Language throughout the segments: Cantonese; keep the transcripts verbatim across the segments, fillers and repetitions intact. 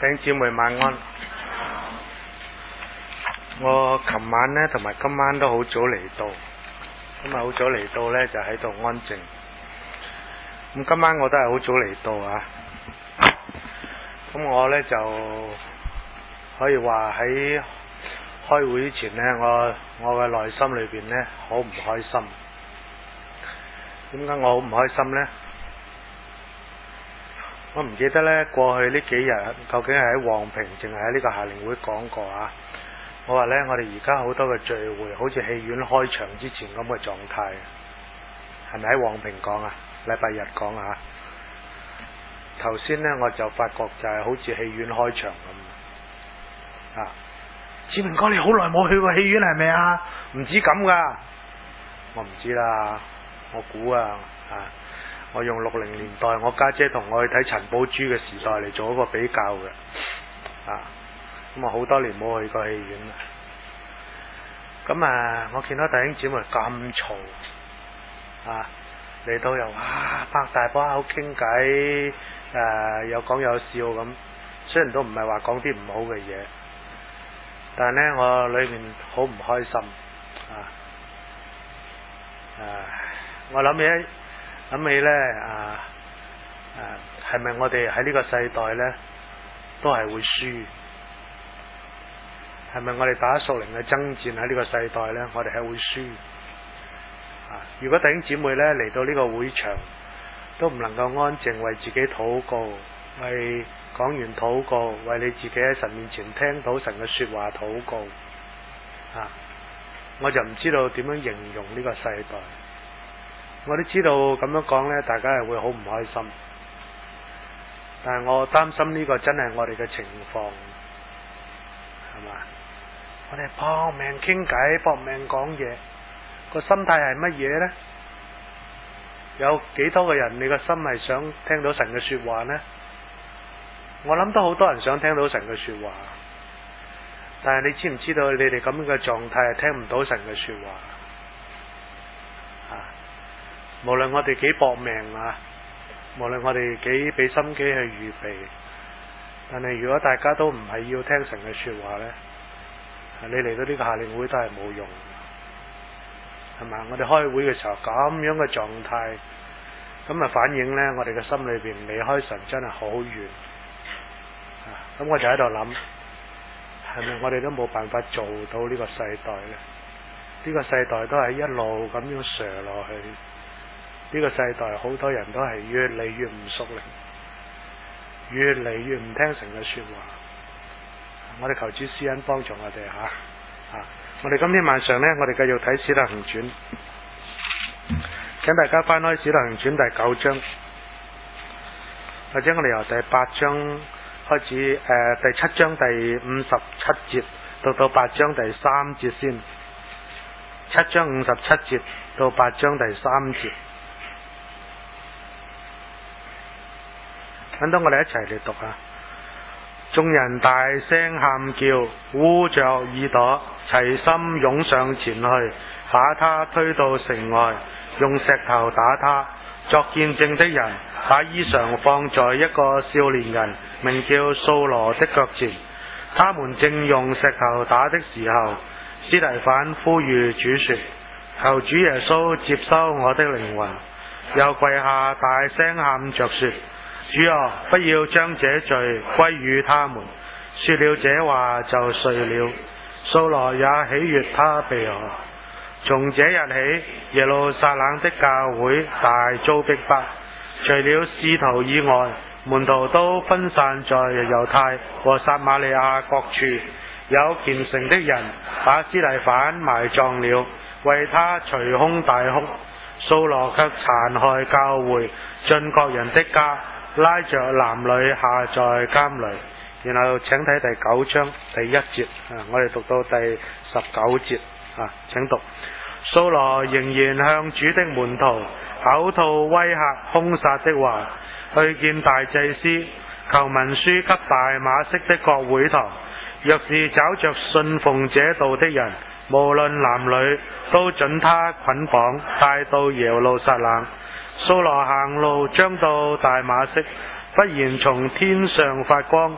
弟兄姊妹晚安。我琴晚呢，同埋今晚都好早嚟到，今日好早嚟到呢，就喺度安靜。咁今晚我都係好早嚟到啊。咁我呢，就可以話喺開會之前呢，我我嘅內心裏邊呢，好唔開心。點解我好唔開心呢？我唔記得呢，過去呢幾日究竟係喺旺坪，淨係喺呢個夏令會講過啊。我話呢，我哋而家好多嘅聚會，好似戲院開場之前咁嘅狀態，係咪喺旺坪講啊？禮拜日講啊。頭先呢，我就發覺就係好似戲院開場咁啊。志明哥，你好耐冇去過戲院係咪啊？唔止咁噶，我唔知啦，我估啊啊。我用六零年代我家姐同我去睇陳寶珠嘅時代嚟做一個比較嘅，啊，咁啊好多年冇去過戲院啦。咁啊，我見到弟兄姊妹咁嘈，啊，嚟到又啊拍大把口傾偈，誒有講有笑咁，雖然都唔係話講啲唔好嘅嘢，但係呢，我裏面好唔開心，啊，誒、啊，我諗起。諗起呢，啊啊，係咪我哋喺呢個世代呢，都係會輸？係咪我哋打屬靈嘅爭戰喺呢個世代呢，我哋係會輸？啊！如果弟兄姊妹呢嚟到呢個會場，都唔能夠安靜為自己禱告，為講完禱告，為你自己喺神面前聽到神嘅說話禱告，啊！我就唔知道點樣形容呢個世代。我都知道咁樣講呢，大家係會好唔開心。但係我擔心呢個真係我哋嘅情況，係嘛？我哋搏命傾偈，搏命講嘢，個心態係乜嘢呢？有幾多個人你個心係想聽到神嘅說話呢？我諗都好多人想聽到神嘅說話，但係你知唔知道你哋咁樣嘅狀態係聽唔到神嘅說話？無論我哋幾搏命啊，無論我哋幾俾心機去預備，但係如果大家都唔係要聽神嘅說話呢，你嚟到呢個夏令會都係冇用，係咪？我哋開會嘅時候咁樣嘅狀態，咁啊反映呢，我哋嘅心裏邊離開神真係好遠。咁我就喺度諗，係咪我哋都冇辦法做到呢個世代呢？呢個世代都係一路咁樣瀡落去。呢個世代好多人都係越嚟越唔屬靈，越嚟越唔聽神嘅說話。我哋求主施恩幫助我哋吓，啊！我哋今天晚上呢，我哋繼續睇《使徒行傳》，請大家翻開《使徒行傳》第九章，或者我哋由第八章開始，誒、呃，第七章第五十七節到到八章第三節先，七章五十七節到八章第三節。等到我哋一齊嚟讀啊！眾人大聲喊叫，捂着耳朵，齊心湧上前去，把他推到城外，用石頭打他。作見證的人把衣裳放在一個少年人名叫掃羅的腳前。他們正用石頭打的時候，司提反呼籲主說：求主耶穌接收我的靈魂。又跪下大聲喊着說：主啊，不要將這罪歸於他們。說了這話就睡了。掃羅也喜悅他被害。從這日起，耶路撒冷的教會大遭逼迫，除了使徒以外，門徒都分散在猶太和撒瑪利亞各處。有虔誠的人把司提反埋葬了，為他捶胸大哭。掃羅卻殘害教會，進各人的家，拉着男女下在監裏。然後請睇第九章第一節，啊，我哋讀到第十九節，啊，請讀。掃羅仍然向主的門徒口吐威嚇兇殺的話，去見大祭司，求文書給大馬色的各會堂，若是找着信奉這道的人，無論男女，都准他捆綁帶到耶路撒冷。掃羅行路將到大馬色，忽然從天上發光，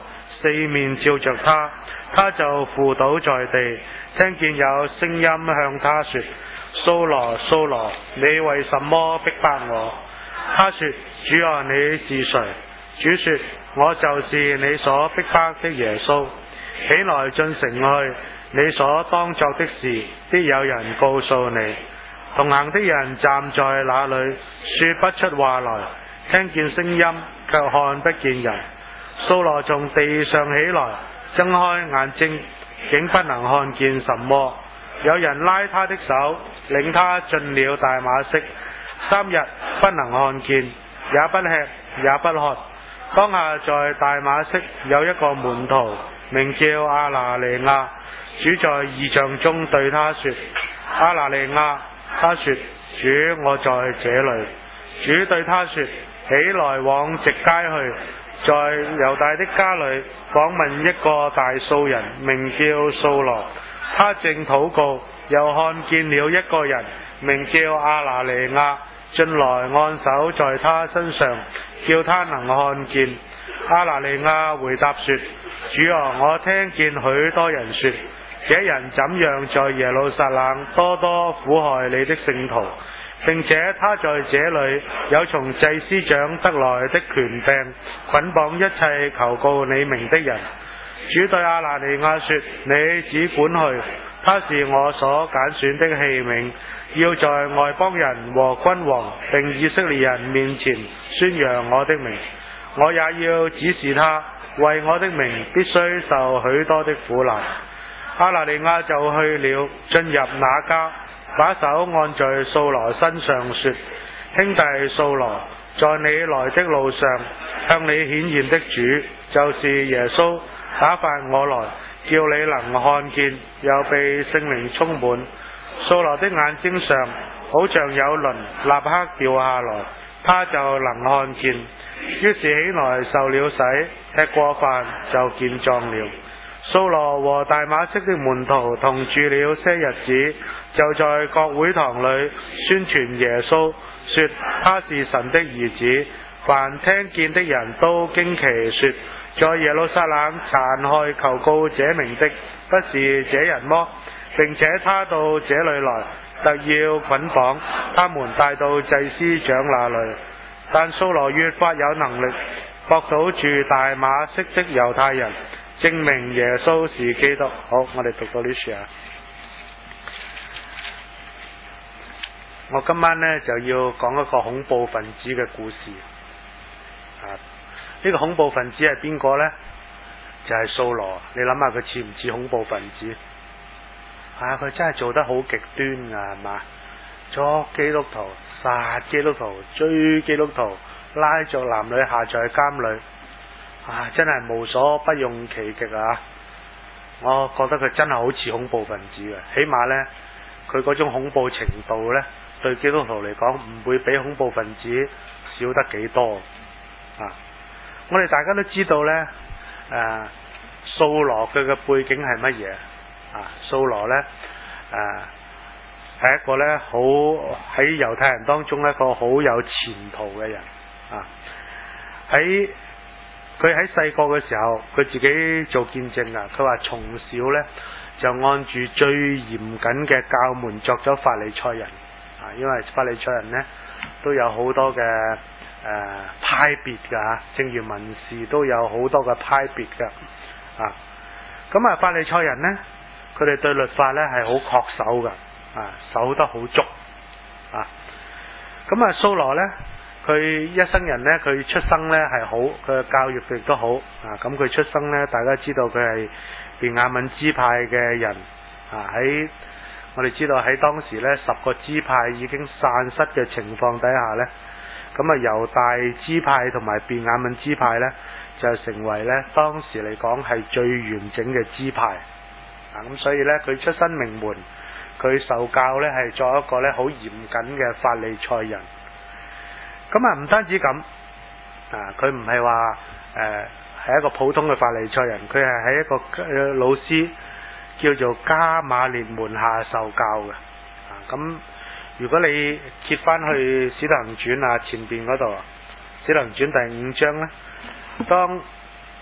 四面照着他，他就伏倒在地，聽見有聲音向他說：掃羅，掃羅，你為什麼逼迫我？他說：主啊，你是誰？主說：我就是你所逼迫的耶穌。起來進城去，你所當作的事必有人告訴你。同行的人站在那裏，說不出話來，聽見聲音卻看不見人。掃羅從地上起來，睜開眼睛，竟不能看見什麼。有人拉他的手，領他進了大馬色，三日不能看見，也不吃也不喝。當下在大馬色有一個門徒，名叫亞拿尼亞。主在異象中對他說：亞拿尼亞。他說：主，我在這裏。主對他說：起來往直街去，在猶大的家裏訪問一個大數人，名叫掃羅。他正禱告，又看見了一個人，名叫亞拿尼亞，進來按手在他身上，叫他能看見。亞拿尼亞回答說：主啊，我聽見許多人說，這人怎樣在耶路撒冷多多苦害你的聖徒，並且他在這裏有從祭司長得來的權柄，捆綁一切求告你名的人。主對亞拿尼亞說：你只管去，他是我所揀選的器皿，要在外邦人和君王並以色列人面前宣揚我的名。我也要指示他，為我的名必須受許多的苦難。亞拿尼亞就去了，進入那家，把手按在掃羅身上，說：兄弟掃羅，在你來的路上，向你顯現的主，就是耶穌，打發我來，叫你能看見，又被聖靈充滿。掃羅的眼睛上好像有鱗立刻掉下來，他就能看見。於是起來受了洗，吃過飯就健壯了。掃羅和大馬色的門徒同住了些日子，就在各會堂裏宣傳耶穌，說他是神的兒子。凡聽見的人都驚奇，說：在耶路撒冷殘害求告這名的，不是這人麼？並且他到這裏來，特要捆綁他們帶到祭司長那裏。但掃羅越發有能力，駁倒住大馬色的猶太人，證明耶穌是基督。好，我哋讀到呢處啊。我今晚呢就要講一個恐怖分子嘅故事。啊，呢、這個恐怖分子係邊個呢？就係掃羅。你諗下佢似唔似恐怖分子？啊，佢真係做得好極端噶，係嘛？捉基督徒、殺基督徒、追基督徒、拉着男女下在監裏。啊！真係無所不用其極啊！我覺得佢真係好似恐怖分子嘅，起碼呢，佢嗰種恐怖程度呢，對基督徒嚟講唔會比恐怖分子少得幾多啊！我哋大家都知道呢，誒、啊，掃羅佢嘅背景係乜嘢啊？掃羅呢，誒、啊，係一個呢，好喺猶太人當中一個好有前途嘅人啊！喺佢喺細個嘅時候，佢自己做見證啊！佢話從小呢，就按住最嚴謹嘅教門作咗法利賽人啊！因為法利賽人呢都有好多嘅誒、呃、派別噶吓，正如文士都有好多嘅派別噶啊！咁啊，法利賽人呢，佢哋對律法呢係好恪守噶啊，守得好足啊！咁啊，掃羅呢，佢一生人呢，佢出生呢係好，佢嘅教育亦都好啊！咁佢出生呢，大家知道佢係便雅憫支派嘅人啊！喺我哋知道喺當時呢，十個支派已經散失嘅情況底下呢，咁啊猶大支派同埋便雅憫支派呢，就成為呢當時嚟講係最完整嘅支派啊！咁所以呢，佢出身名門，佢受教呢係作一個呢好嚴謹嘅法利賽人。咁啊，唔單止咁啊，佢唔係話誒係一個普通嘅法利賽人，佢係喺一個、呃、老師叫做加馬列門下受教嘅啊。咁如果你揭翻去《使徒行傳》啊前邊嗰度，《使徒行傳》第五章呢，當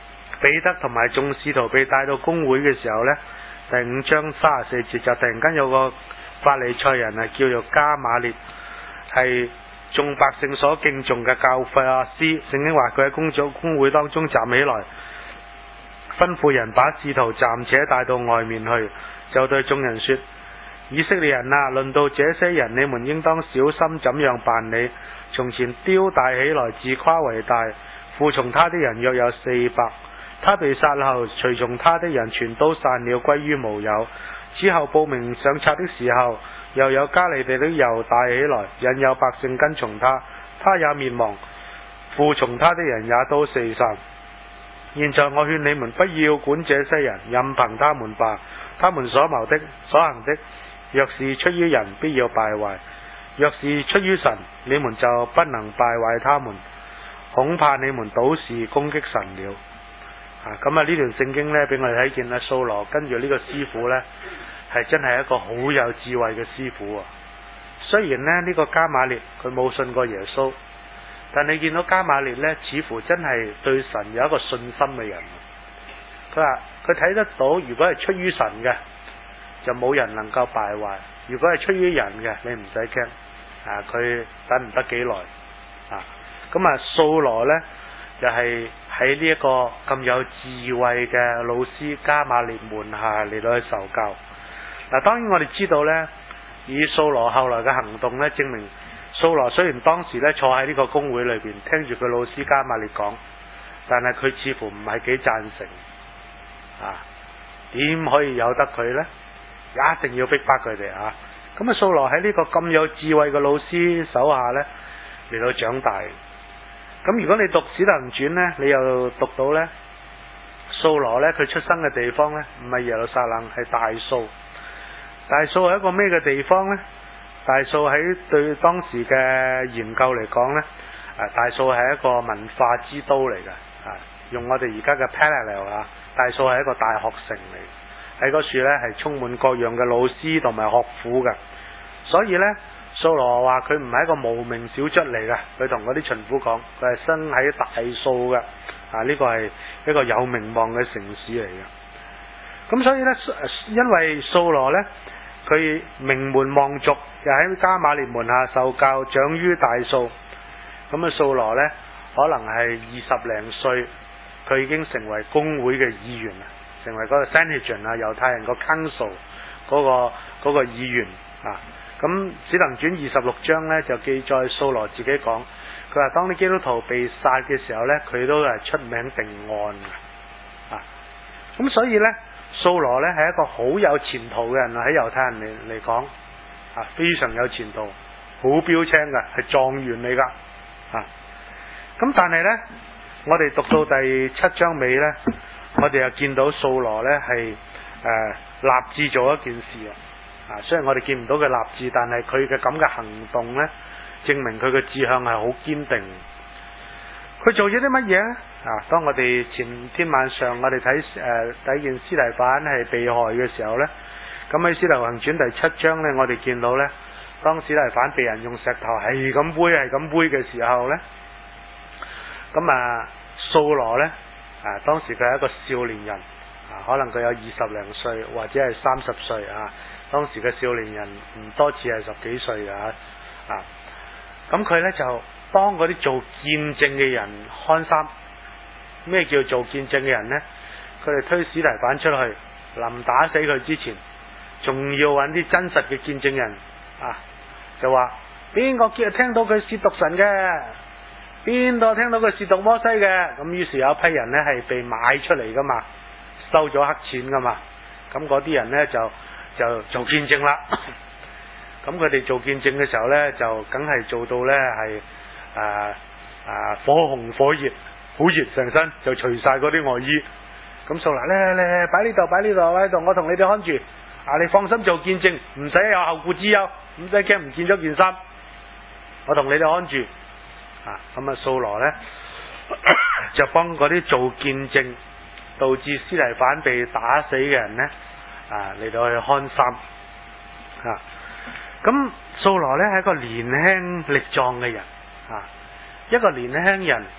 彼得同埋眾使徒被帶到公會嘅時候呢，第五章三十四節就突然間有個法利賽人係叫做加瑪列，係眾百姓所敬重嘅教法師。聖經話佢喺公組公會當中站起來，吩咐人把使徒暫且帶到外面去，就對眾人說：以色列人啊，論到這些人，你們應當小心怎樣辦理。從前丟大起來，自誇為大，附從他的人約有四百。他被殺後，隨從他的人全都散了，歸於無有。之後報名上冊的時候，又有加利地的猶大起來，引誘百姓跟從他，他也滅亡，附從他的人也都四散。現在我勸你們不要管這些人，任憑他們吧。他們所謀的、所行的，若是出於人，必要敗壞；若是出於神，你們就不能敗壞他們。恐怕你們倒是攻擊神了。啊，咁啊呢段聖經呢，俾我哋睇見啊，掃羅跟住呢個師傅呢，係真係一個好有智慧嘅師傅啊。雖然呢，呢、呢個加瑪列佢冇信過耶穌，但你見到加瑪列呢，似乎真係對神有一個信心嘅人。佢話佢睇得到，如果係出於神嘅，就冇人能夠敗壞；如果係出於人嘅，你唔使驚。啊，佢等唔得幾耐。啊，咁啊掃羅呢，就係喺呢一個咁有智慧嘅老師加瑪列門下嚟到去受教。嗱、啊，當然我哋知道呢，以掃羅後來嘅行動呢，證明掃羅雖然當時呢坐喺呢個公會裏邊聽住佢老師加瑪列講，但係佢似乎唔係幾贊成。啊，點可以由得佢呢？一定要逼迫佢哋啊！咁啊，掃羅喺呢個咁有智慧嘅老師手下呢，嚟到長大。咁如果你讀《使徒行傳》呢，你又讀到呢，掃羅呢，佢出生嘅地方呢，唔係耶路撒冷，係大數。大數係一個咩嘅地方呢？大數喺對當時嘅研究嚟講呢，啊，大數係一個文化之都嚟嘅。啊，用我哋而家嘅 parallel 啊，大數係一個大學城嚟，喺嗰處呢係充滿各樣嘅老師同埋學府嘅。所以呢，掃羅話佢唔係一個無名小卒嚟嘅，佢同嗰啲巡撫講，佢係生喺大數嘅。啊，呢個係一個有名望嘅城市嚟嘅。咁所以呢，因為掃羅呢，佢名門望族，又喺加瑪列門下受教，長於大數。咁啊，掃羅呢，可能係二十零歲，佢已經成為公會嘅議員啦，成為嗰個 Sanhedrin 啊，猶太人個 council 嗰個嗰個議員啊。咁《使徒行傳》二十六章呢，就記載掃羅自己講，佢話當啲基督徒被殺嘅時候呢，佢都係出名定案嘅。啊，咁所以呢，掃羅呢係一個好有前途嘅人啊，喺猶太人嚟嚟講啊，非常有前途，好標青嘅，係狀元嚟噶。啊，咁但係呢，我哋讀到第七章尾呢，我哋又見到掃羅呢係誒、呃、立志做一件事啊。啊，雖然我哋見唔到佢立志，但係佢嘅咁嘅行動呢，證明佢嘅志向係好堅定。佢做咗啲乜嘢呢？啊，當我哋前天晚上我哋睇誒睇見司提反係被害嘅時候呢，咁喺《使徒行傳》第七章呢，我哋見到呢，當司提反被人用石頭係咁揮係咁揮嘅時候呢，咁啊掃羅呢，啊當時佢係一個少年人啊，可能佢有二十零歲或者係三十歲啊。當時嘅少年人唔多似係十幾歲嘅啊，咁佢呢就幫嗰啲做見證嘅人看衫。咩叫做見證嘅人呢？佢哋推司提反出去，臨打死佢之前，仲要揾啲真實嘅見證人啊，就話邊個叫聽到佢褻瀆神嘅，邊度聽到佢褻瀆摩西嘅。咁於是有一批人呢係被買出嚟噶嘛，收咗黑錢噶嘛，咁嗰啲人呢就就做見證啦。咁佢哋做見證嘅時候呢，就梗係做到呢係誒誒火紅火熱，好熱成身，就除晒嗰啲外衣。咁掃羅咧咧擺呢度擺呢度擺呢度，我同你哋看住啊！你放心做見證，唔使有後顧之憂，唔使驚唔見咗件衫，我同你哋看住啊！咁啊，掃羅呢，就幫嗰啲做見證，導致司提反被打死嘅人呢，啊嚟到去看衫啊！咁掃羅呢係一個年輕力壯嘅人啊，一個年輕人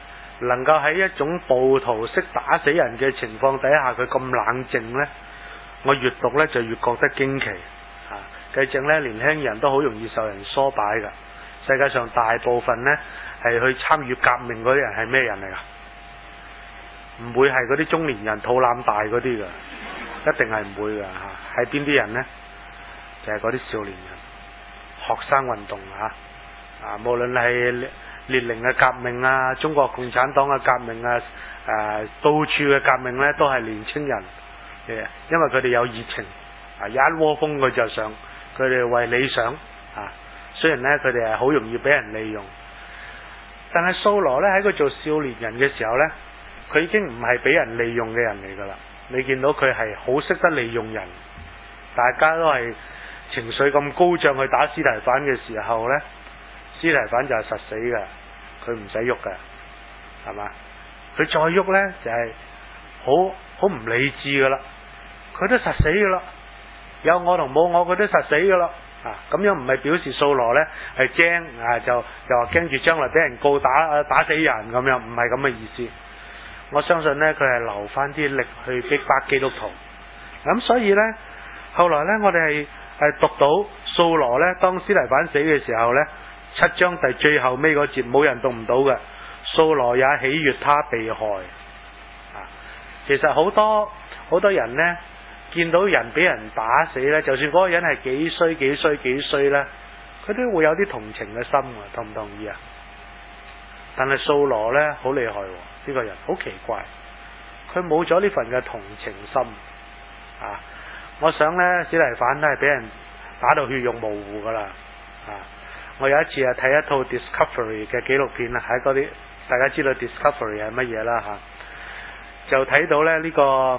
能夠喺一種暴徒式打死人嘅情況底下，佢咁冷靜呢，我越讀呢就越覺得驚奇。啊，計正呢，年輕人都好容易受人唆擺㗎。世界上大部分呢係去參與革命嗰啲人係咩人嚟㗎？唔會係嗰啲中年人肚腩大嗰啲㗎，一定係唔會㗎嚇。係邊啲人呢？就係嗰啲少年人，學生運動啊！啊，無論係列寧嘅革命啊，中國共產黨嘅革命啊，誒、啊，到處嘅革命呢都係年青人嘅，因為佢哋有熱情，啊，一窩蜂佢就上，佢哋為理想啊。雖然呢，佢哋係好容易俾人利用，但係掃羅呢，喺佢做少年人嘅時候呢，佢已經唔係俾人利用嘅人嚟噶啦。你見到佢係好識得利用人，大家都係情緒咁高漲去打司提反嘅時候呢，司提反就係實死噶，佢唔使喐噶，係嘛？佢再喐呢，就係好好唔理智噶啦，佢都實死噶啦，有我同冇我佢都實死噶啦。啊，咁樣唔係表示掃羅呢係精啊，就就話驚住將來俾人告打打死人咁樣，唔係咁嘅意思。我相信呢，佢係留翻啲力去逼迫基督徒。咁所以呢，後來呢，我哋係係讀到掃羅呢，當司提反死嘅時候呢，七章第最後尾嗰節冇人讀唔到嘅，掃羅也喜悅他被害。啊，其實好多好多人呢，見到人俾人打死呢，就算嗰個人係幾衰幾衰幾衰呢，佢都會有啲同情嘅心嘅，同唔同意啊？但係掃羅呢，好厲害喎，呢個人好奇怪，佢冇咗呢份嘅同情心啊！我想呢，司提反都係俾人打到血肉模糊噶啦啊！我有一次啊睇一套 Discovery 嘅紀錄片啊，喺嗰啲大家知道 Discovery 係乜嘢啦吓，就睇到咧呢個。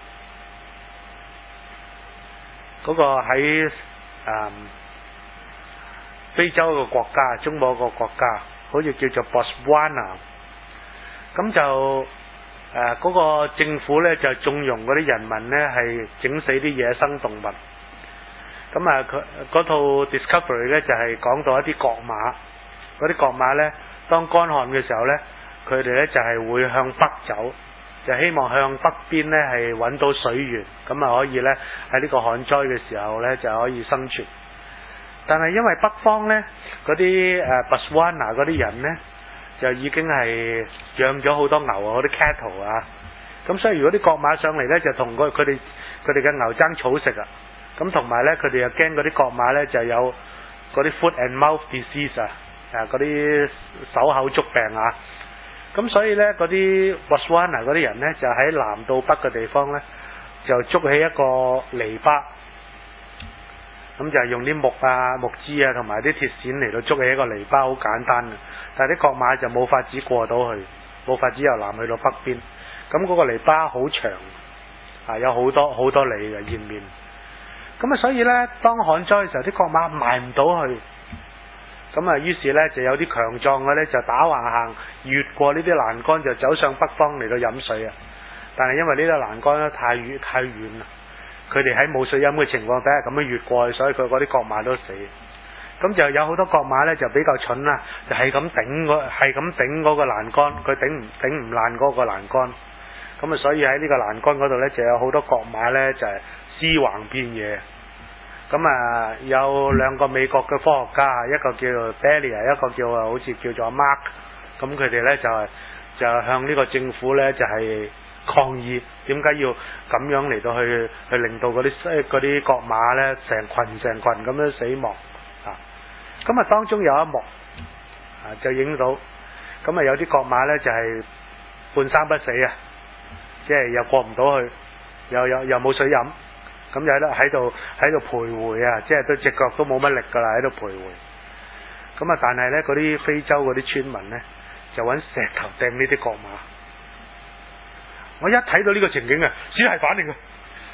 嗰個喺誒、嗯、非洲一個國家，中部一個國家，好似叫做 Botswana。咁就誒嗰、呃嗰個政府呢，就縱容嗰啲人民呢係整死啲野生動物。咁啊，佢嗰套 Discovery 呢，就係、是、講到一啲角馬，嗰啲角馬呢，當乾旱嘅時候呢，佢哋呢就係、是、會向北走。就希望向北邊呢係揾到水源，咁啊可以呢喺呢個旱災嘅時候呢就可以生存。但係因為北方呢嗰啲誒 Botswana 嗰啲人呢，就已經係養咗好多牛啊，嗰啲 cattle 啊，咁所以如果啲角馬上嚟呢，就同佢佢哋佢哋嘅牛爭草食啊。咁同埋呢，佢哋又驚嗰啲角馬呢就有嗰啲 foot and mouth disease 啊，誒嗰啲手口足病啊。咁所以呢，嗰啲 Botswana 嗰啲人呢，就喺南到北嘅地方呢，就築起一個籬笆，咁就係用啲木啊、木枝啊同埋啲鐵線嚟到築起一個籬笆，好簡單嘅。但係啲角馬就冇法子過到去，冇法子由南去到北邊。咁嗰個籬笆好長，啊有好多好多里嘅延綿。咁啊，所以呢，當旱災嘅時候，啲角馬埋唔到去。咁啊，於是呢，就有啲強壯嘅呢，就打橫行，越過呢啲欄杆就走上北方嚟到飲水啊！但係因為呢啲欄杆咧太遠太遠啦，佢哋喺冇水飲嘅情況底下咁樣越過去，所以佢嗰啲角馬都死。咁就有好多角馬呢，就比較蠢啦，就係咁頂嗰係咁頂嗰個欄杆，佢頂唔頂唔爛嗰個欄杆。咁啊，所以喺呢個欄杆嗰度呢，就有好多角馬呢，就係屍橫遍野。咁啊，有兩個美國嘅科學家，一個叫做 Delia， 一個叫啊，好似叫做 Mark。咁佢哋呢就係就向呢個政府呢就係抗議，點解要咁樣嚟到去去令到嗰啲嗰啲角馬呢成群成群咁樣死亡啊！咁啊，當中有一幕啊，就影到咁啊，有啲角馬呢就係半生不死啊，即係又過唔到去，又又又冇水飲。咁就喺度喺度喺度徘徊啊！即係對隻腳都冇乜力噶啦，喺度徘徊。咁啊，但係呢嗰啲非洲嗰啲村民呢，就揾石頭掟呢啲角馬。我一睇到呢個情景啊，只係反應啊！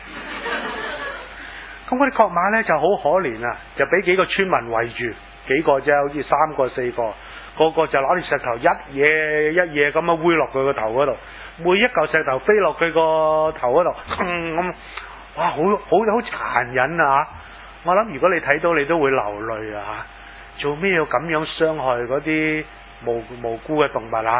咁嗰啲角馬呢就好可憐啊，就俾幾個村民圍住，幾個啫，好似三個四個，個個就攞住石頭一嘢一嘢咁樣揮落佢個頭嗰度，每一嚿石頭飛落佢個頭嗰度，咁。哇，好好好殘忍啊！我諗如果你睇到你都會流淚啊！做咩要咁樣傷害嗰啲無無辜嘅動物啊？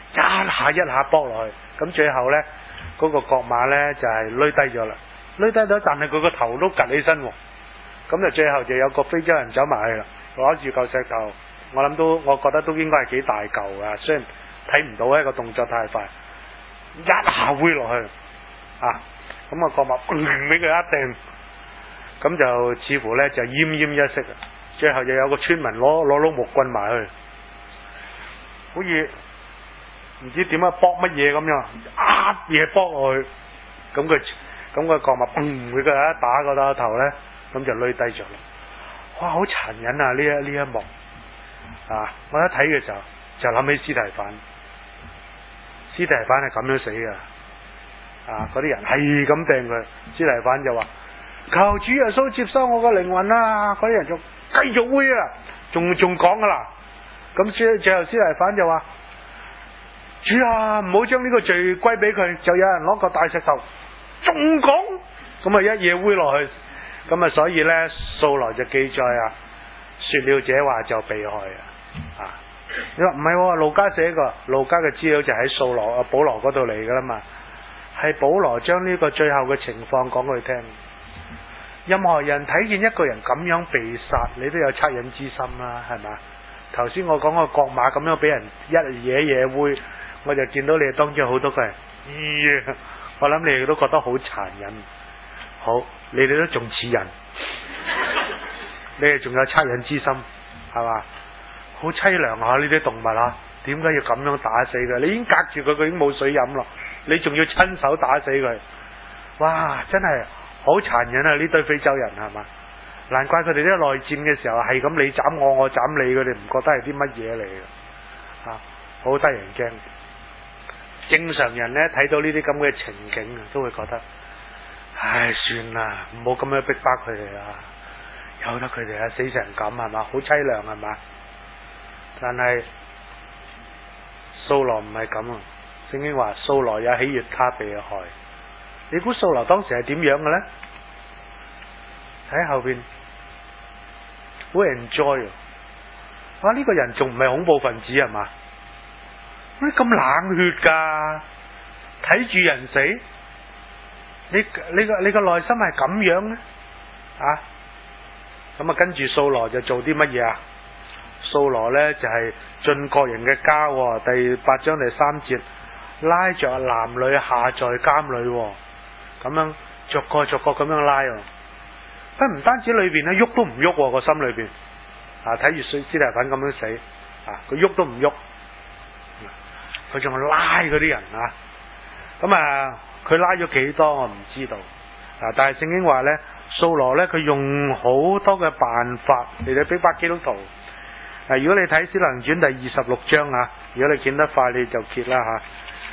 一下一下搏落去，咁最後呢，嗰、嗰個角馬呢就係攣低咗啦，攣低咗，但係佢個頭都趌起身喎，咁就最後就有個非洲人走埋去啦，攞住嚿石頭，我諗都，我覺得都應該係幾大嚿啊，雖然睇唔到，一個動作太快，一下揮落去，啊，咁個角馬砰俾佢一掟，咁就似乎呢就奄奄一息，最後就有個村民攞攞碌木棍埋去，好似唔知點樣搏乜嘢咁樣，一嘢搏落去，咁佢咁個角馬砰俾佢一打個打頭呢，咁就累低咗啦。哇，好殘忍啊！呢一呢一幕啊，我一睇嘅時候就諗起司提反，司提反係咁樣死嘅。啊！嗰啲人係咁掟佢，司提反就話：求主耶穌接收我個靈魂啦！嗰啲人就繼續揮啊，仲仲講噶啦。咁最最後司提反就話：主啊，唔好將呢個罪歸俾佢。就有人攞個大石頭，仲講，咁啊一嘢揮落去。咁啊，所以呢，掃羅就記載啊，說了這話就被害啊。啊，你話唔係？路加寫個路加嘅資料就喺掃羅啊保羅嗰度嚟噶啦嘛。係保羅將呢個最後嘅情況講佢聽。任何人睇見一個人咁樣被殺，你都有惻隱之心啦，係嘛？頭先我講個角馬咁樣俾人一嘢嘢揮，我就見到你哋當中好多個人，咦、哎？我諗你哋都覺得好殘忍。好，你哋都仲似人，你哋仲有惻隱之心，係嘛？好淒涼啊！呢啲動物啊，點解要咁樣打死佢？你已經隔住佢，佢已經冇水飲咯，你仲要親手打死佢？哇！真係好殘忍啊！呢堆非洲人係嘛？難怪佢哋啲內戰嘅時候係咁，你斬我，我斬你，佢哋唔覺得係啲乜嘢嚟嘅，啊，好得人驚。正常人呢，睇到呢啲咁嘅情景啊，都會覺得，唉，算啦，唔好咁樣逼迫佢哋啦，由得佢哋啊死成咁係嘛，好淒涼係嘛。但係掃羅唔係咁啊，聖經話掃羅也喜悅他被害。你估掃羅當時係點樣嘅呢？喺後邊好 enjoy 啊！哇，呢個人仲唔係恐怖分子係嘛？乜咁冷血噶？睇住人死，你你個你個內心係咁樣呢？啊！咁啊，跟住掃羅就做啲乜嘢啊？掃羅呢就係、是、進各人嘅家、哦，第八章第三節，拉着男女下在監裏、哦，咁樣逐個逐個咁樣拉、哦。佢唔單止裏邊咧喐都唔喐個心裏邊，啊睇住司提反咁樣死，啊佢喐都唔喐，佢仲拉嗰啲人啊，咁啊佢拉咗幾多我唔知道，啊但係聖經話呢，掃羅呢，佢用好多嘅辦法嚟到逼迫基督徒，啊如果你睇《使徒行傳》第二十六章啊，如果你見得快你就揭啦吓，啊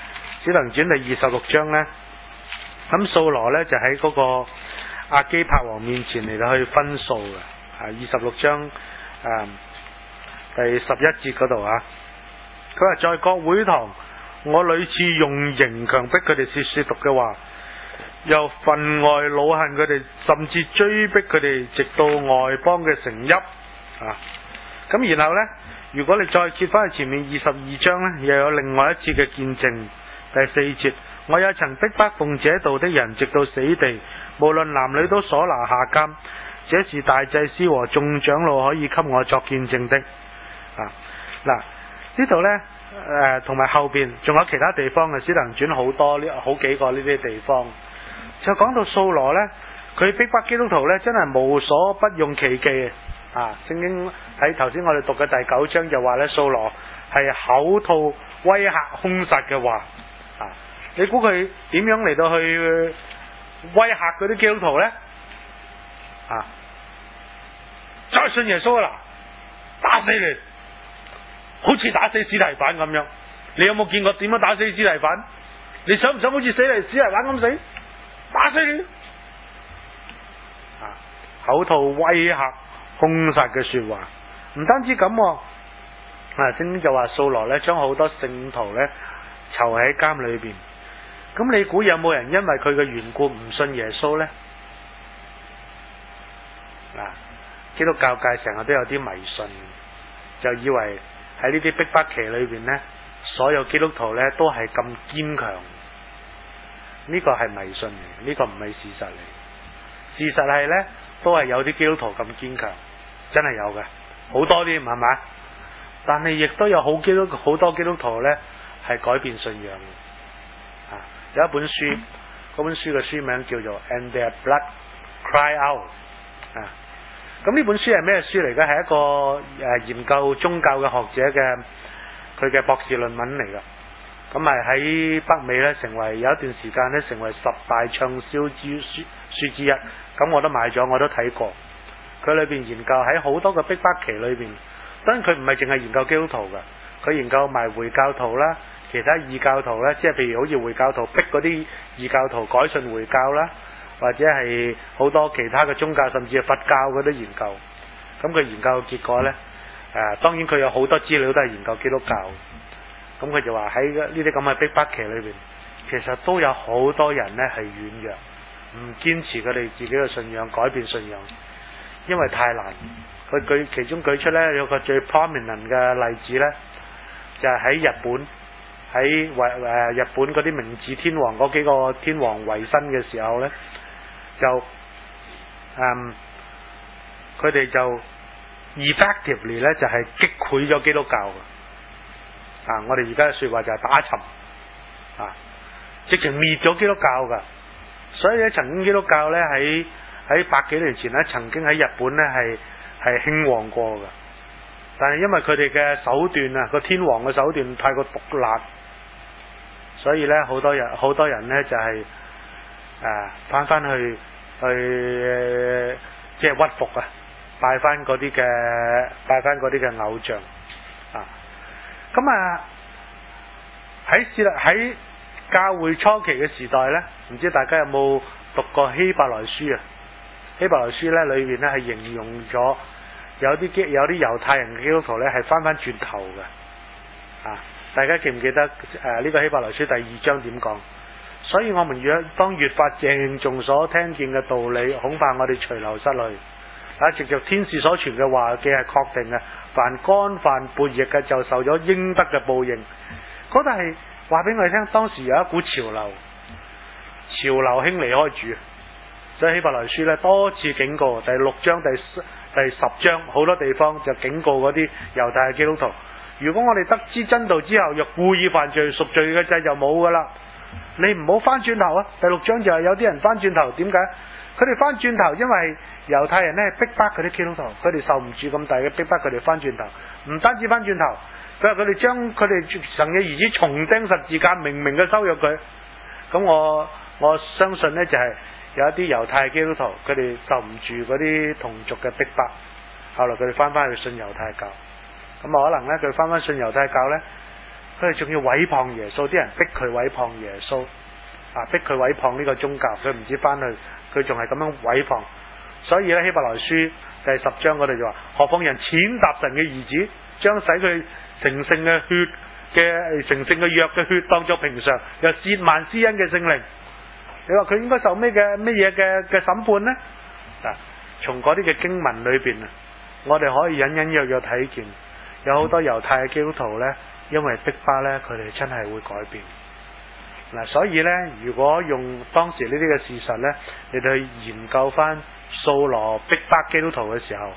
《使徒行傳》第二十六章呢，咁掃羅呢，就喺嗰、那個。亞基帕王面前嚟到去分數嘅，啊二十六章、啊、第十一節嗰度啊，佢話在各會堂，我屢次用刑強迫佢哋說褻瀆嘅話，又分外惱恨佢哋，甚至追逼佢哋直到外邦嘅城邑啊。咁然後呢，如果你再揭翻去前面二十二章呢，又有另外一次嘅見證，第四節，我也曾逼迫奉這道的人直到死地。無論男女都所拿下監，這是大祭司和眾長老可以給我作見證的。啊，嗱呢度呢，誒同埋後邊仲有其他地方嘅，使徒行傳好多呢好幾個呢啲地方，就講到掃羅呢，佢逼迫基督徒呢，真係無所不用其技啊！聖經喺頭先我哋讀嘅第九章就話呢，掃羅係口吐威嚇兇殺嘅話啊！你估佢點樣嚟到去威嚇嗰啲基督徒呢？啊！再信耶穌啦，打死你，好似打死司提反咁樣。你有冇見過點樣打死司提反？你想唔想好似死嚟司提反咁死？打死你！啊！口吐威嚇、兇殺嘅說話，唔單止咁，啊，聖經就話掃羅呢將好多聖徒呢囚喺監裏邊。咁你估有冇人因為佢嘅緣故唔信耶穌呢？嗱，基督教界成日都有啲迷信，就以為喺呢啲逼迫期裏邊呢， 所有基督徒呢都係咁堅強，呢個係迷信嚟，呢個唔係事實嚟。事實係呢，都係有啲基督徒咁堅強，真係有嘅，好多啲係嘛。但係亦都有好基督好多基督徒呢係改變信仰嘅。啊，有一本書，嗰本書嘅書名叫做 And Their Blood Cry Out。啊，咁呢本書係咩書嚟嘅？係一個誒研究宗教嘅學者嘅佢嘅博士論文嚟㗎。咁係喺北美咧，成為有一段時間咧，成為十大暢銷之書書之一。咁我都買咗，我都睇過。佢裏邊研究喺好多個逼迫期裏邊，當然佢唔係淨係研究基督徒㗎，佢研究埋回教徒啦，其他異教徒咧，即係譬如好似回教徒逼嗰啲異教徒改信回教啦，或者係好多其他嘅宗教，甚至係佛教嗰啲研究。咁佢研究嘅結果咧，誒當然佢有好多資料都係研究基督教。咁佢就話喺呢啲咁嘅逼迫期裏邊，其實都有好多人呢係軟弱，唔堅持佢哋自己嘅信仰，改變信仰，因為太難。佢舉其中舉出呢有個最 prominent 嘅例子呢，就係喺日本，喺誒日本嗰啲明治天皇嗰幾個天皇維新嘅時候呢，就誒佢哋就 effectively 呢就係擊潰咗基督教嘅。啊！我哋而家嘅說話就係打沉，啊，直情滅咗基督教噶。所以咧，曾經基督教咧喺喺百幾年前咧，曾經喺日本咧係係興旺過噶。但係因為佢哋嘅手段啊，個天皇嘅手段太過毒辣，所以咧好多人好多人咧就係誒翻翻去去即係屈服啊，拜翻嗰啲嘅拜翻嗰啲嘅偶像啊。咁啊喺喺教會初期嘅時代呢，唔知大家有冇讀過希伯來書啊？希伯來書呢裏面呢係形容咗有啲基有啲猶太人嘅基督徒呢係翻翻轉頭嘅啊！大家記唔記得誒呢、呃這個希伯來書第二章點講？所以我們若當越發鄭重所聽見嘅道理，恐怕我哋隨流失去。啊！藉着天使所傳嘅話，既係確定嘅，凡干犯悖逆嘅，就受咗應得嘅報應。嗰度係話俾我哋聽，當時有一股潮流，潮流興離開主，所以希伯來書咧多次警告，第六章、第第十章好多地方就警告嗰啲猶太嘅基督徒，如果我哋得知真道之後，若故意犯罪，贖罪嘅祭就冇噶啦，你唔好翻轉頭啊！第六章就係有啲人翻轉頭，點解？佢哋翻轉頭，因為猶太人咧逼迫佢啲基督徒，佢哋受唔住咁大嘅逼迫，佢哋翻轉頭。唔單止翻轉頭，佢話佢哋將佢哋神嘅兒子重釘十字架，明明嘅羞辱佢。咁我我相信呢，就係、是、有一啲猶太基督徒，佢哋受唔住嗰啲同族嘅逼迫，後來佢哋翻翻去信猶太教。咁可能呢，佢翻翻信猶太教呢，佢哋仲要毀謗耶穌，啲人逼佢毀謗耶穌，啊逼佢毀謗呢個宗教，佢唔知翻去。佢仲係咁樣毀謗，所以咧希伯來書第十章嗰度就話：何況人踐踏神嘅兒子，將使佢成聖嘅血嘅成聖嘅約嘅血當作平常，又褻慢施恩嘅聖靈。你話佢應該受咩嘅咩嘢嘅嘅審判呢？嗱，從嗰啲嘅經文裏邊啊，我哋可以隱隱約約睇見，有好多猶太嘅基督徒呢，因為逼迫呢，佢哋真係會改變。嗱，所以咧，如果用當時呢啲嘅事實咧，你哋去研究翻掃羅逼迫基督徒嘅時候，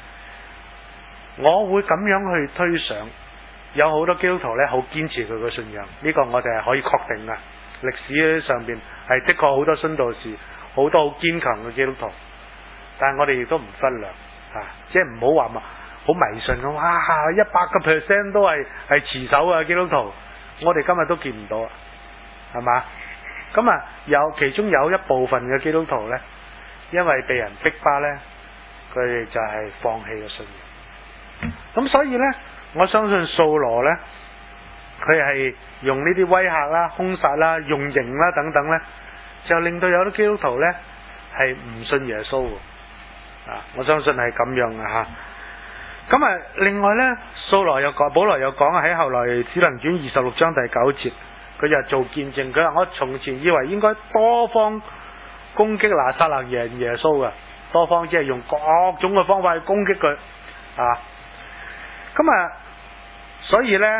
我會咁樣去推想，有好多基督徒咧好堅持佢嘅信仰，呢、這個我哋係可以確定噶。歷史上邊係的確好多殉道士，好多好堅強嘅基督徒，但係我哋亦都唔忽略啊，即係唔好話嘛，好迷信咁，哇，一百個 percent 都係係持守嘅基督徒，我哋今日都見唔到啊。係嘛？咁啊，有其中有一部分嘅基督徒呢，因為被人逼迫呢，佢哋就係放棄咗信仰。咁所以呢，我相信掃羅呢，佢係用呢啲威嚇啦、兇殺啦、用刑啦等等呢，就令到有啲基督徒呢係唔信耶穌啊！我相信係咁樣啊吓。咁啊，另外呢，掃羅又講，保羅又講喺後來《使徒行傳》二十六章第九節。佢就做見證，佢話我從前以為應該多方攻擊拿撒勒人耶穌嘅，多方即係用各種嘅方法去攻擊佢啊。咁啊，所以呢，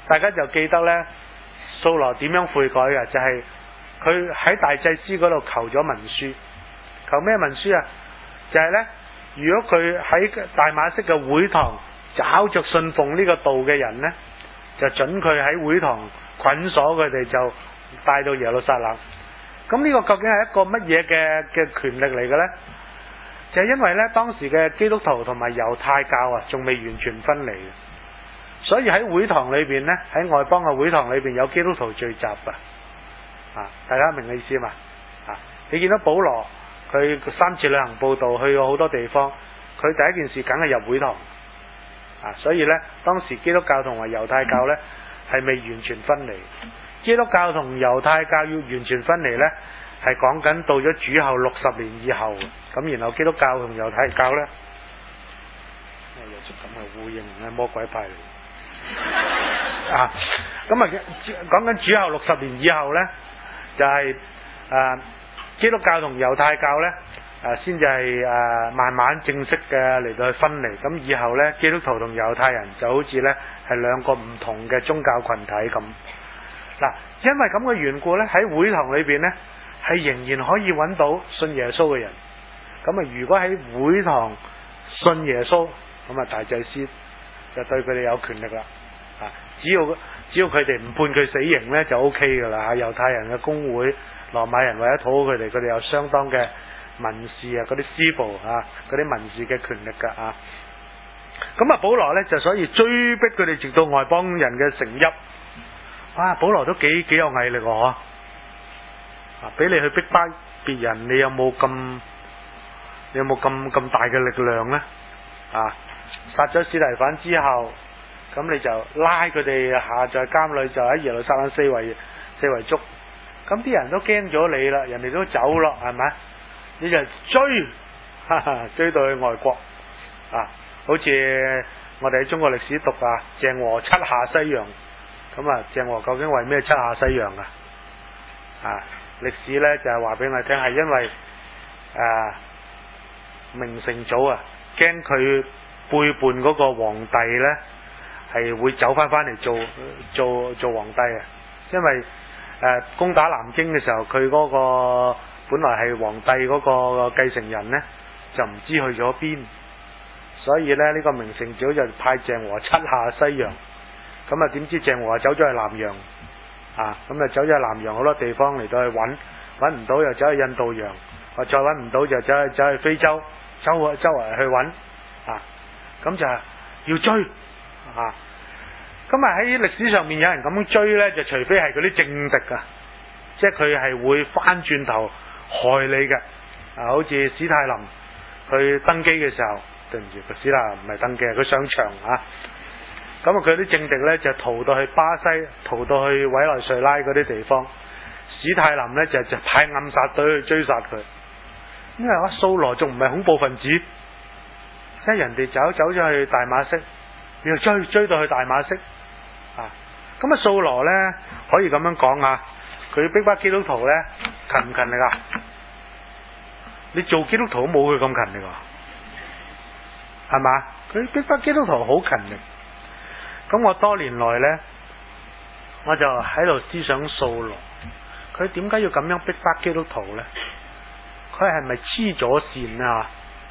大家就記得呢，掃羅點樣悔改嘅，就係佢喺大祭司嗰度求咗文書，求咩文書啊？就係呢，如果佢喺大馬色嘅會堂找着信奉呢個道嘅人呢，就准佢喺會堂捆鎖佢哋，就帶到耶路撒冷。咁呢個究竟係一個乜嘢嘅嘅權力嚟嘅呢？就係因為呢，當時嘅基督徒同埋猶太教啊，仲未完全分離，所以喺會堂裏邊呢，喺外邦嘅會堂裏邊有基督徒聚集啊！啊，大家明嘅意思嘛？啊，你見到保羅佢三次旅行佈道，去過好多地方，佢第一件事梗係入會堂啊！所以呢，當時基督教同埋猶太教呢，係未完全分離。基督教同猶太教要完全分離呢，係講緊到咗主後六十年以後。咁然後基督教同猶太教呢，有隻咁嘅呼應咧，魔鬼派嚟啊！咁啊，講緊主後六十年以後呢，就係、是、誒、啊、基督教同猶太教呢，誒先至係誒慢慢正式嘅嚟到去分離。咁以後呢，基督徒同猶太人就好似呢係兩個唔同嘅宗教群體咁。嗱、啊，因為咁嘅緣故呢，喺會堂裏邊呢，係仍然可以揾到信耶穌嘅人。咁啊，如果喺會堂信耶穌，咁啊大祭司就對佢哋有權力啦。啊，只要只要佢哋唔判佢死刑呢，就 O K 噶啦。猶太人嘅公會、羅馬人為咗討好佢哋，佢哋有相當嘅民事啊，嗰啲司部啊，嗰啲民事嘅權力噶啊。咁啊，保羅呢，就所以追逼佢哋，直到外邦人嘅城邑。哇！保羅都幾幾有毅力喎，啊，俾你去逼迫別人，你有冇咁你有冇咁咁大嘅力量呢？啊！殺咗司提反之後，咁你就拉佢哋下在監裏，就喺耶路撒冷四圍四圍捉。咁啲人都驚咗你啦，人哋都走咯，係咪？你就追，哈哈，追到去外國啊！好似我哋喺中國歷史讀啊，鄭和七下西洋。咁啊，鄭和究竟為咩七下西洋啊？啊，歷史呢就係話俾我聽，係因為誒明成祖啊，驚佢背叛嗰個皇帝呢，係會走翻翻嚟做做做皇帝啊！因為誒、呃、攻打南京嘅時候，佢嗰個本來係皇帝嗰個繼承人呢，就唔知去咗邊，所以呢，呢、呢個明成祖就派鄭和七下西洋。咁啊，點知鄭和走咗去南洋啊？咁啊，走咗去南洋好多地方嚟到去揾，揾唔到又走去印度洋，啊再揾唔到就走去走去非洲，周周圍去揾啊！咁就要追啊！咁啊喺歷史上面有人咁樣追呢，就除非係嗰啲政敵啊，即係佢係會翻轉頭害你嘅啊！好似史太林佢登基嘅時候，對唔住，史太林唔係登基，佢上場啊！咁啊，佢啲政敵呢，就逃到去巴西，逃到去委內瑞拉嗰啲地方。史太林呢，就就派暗殺隊去追殺佢。因為阿掃羅仲唔係恐怖分子，即係人哋走走咗去大馬色，你又追追到去大馬色啊！咁啊，掃羅呢，可以咁樣講啊，佢逼迫基督徒呢，勤唔勤力啊？你做基督徒都冇佢咁勤力啊，係嘛？佢逼迫基督徒好勤力。咁我多年來呢，我就喺度思想掃羅，佢點解要咁樣逼迫基督徒呢？佢係咪黐咗線啊？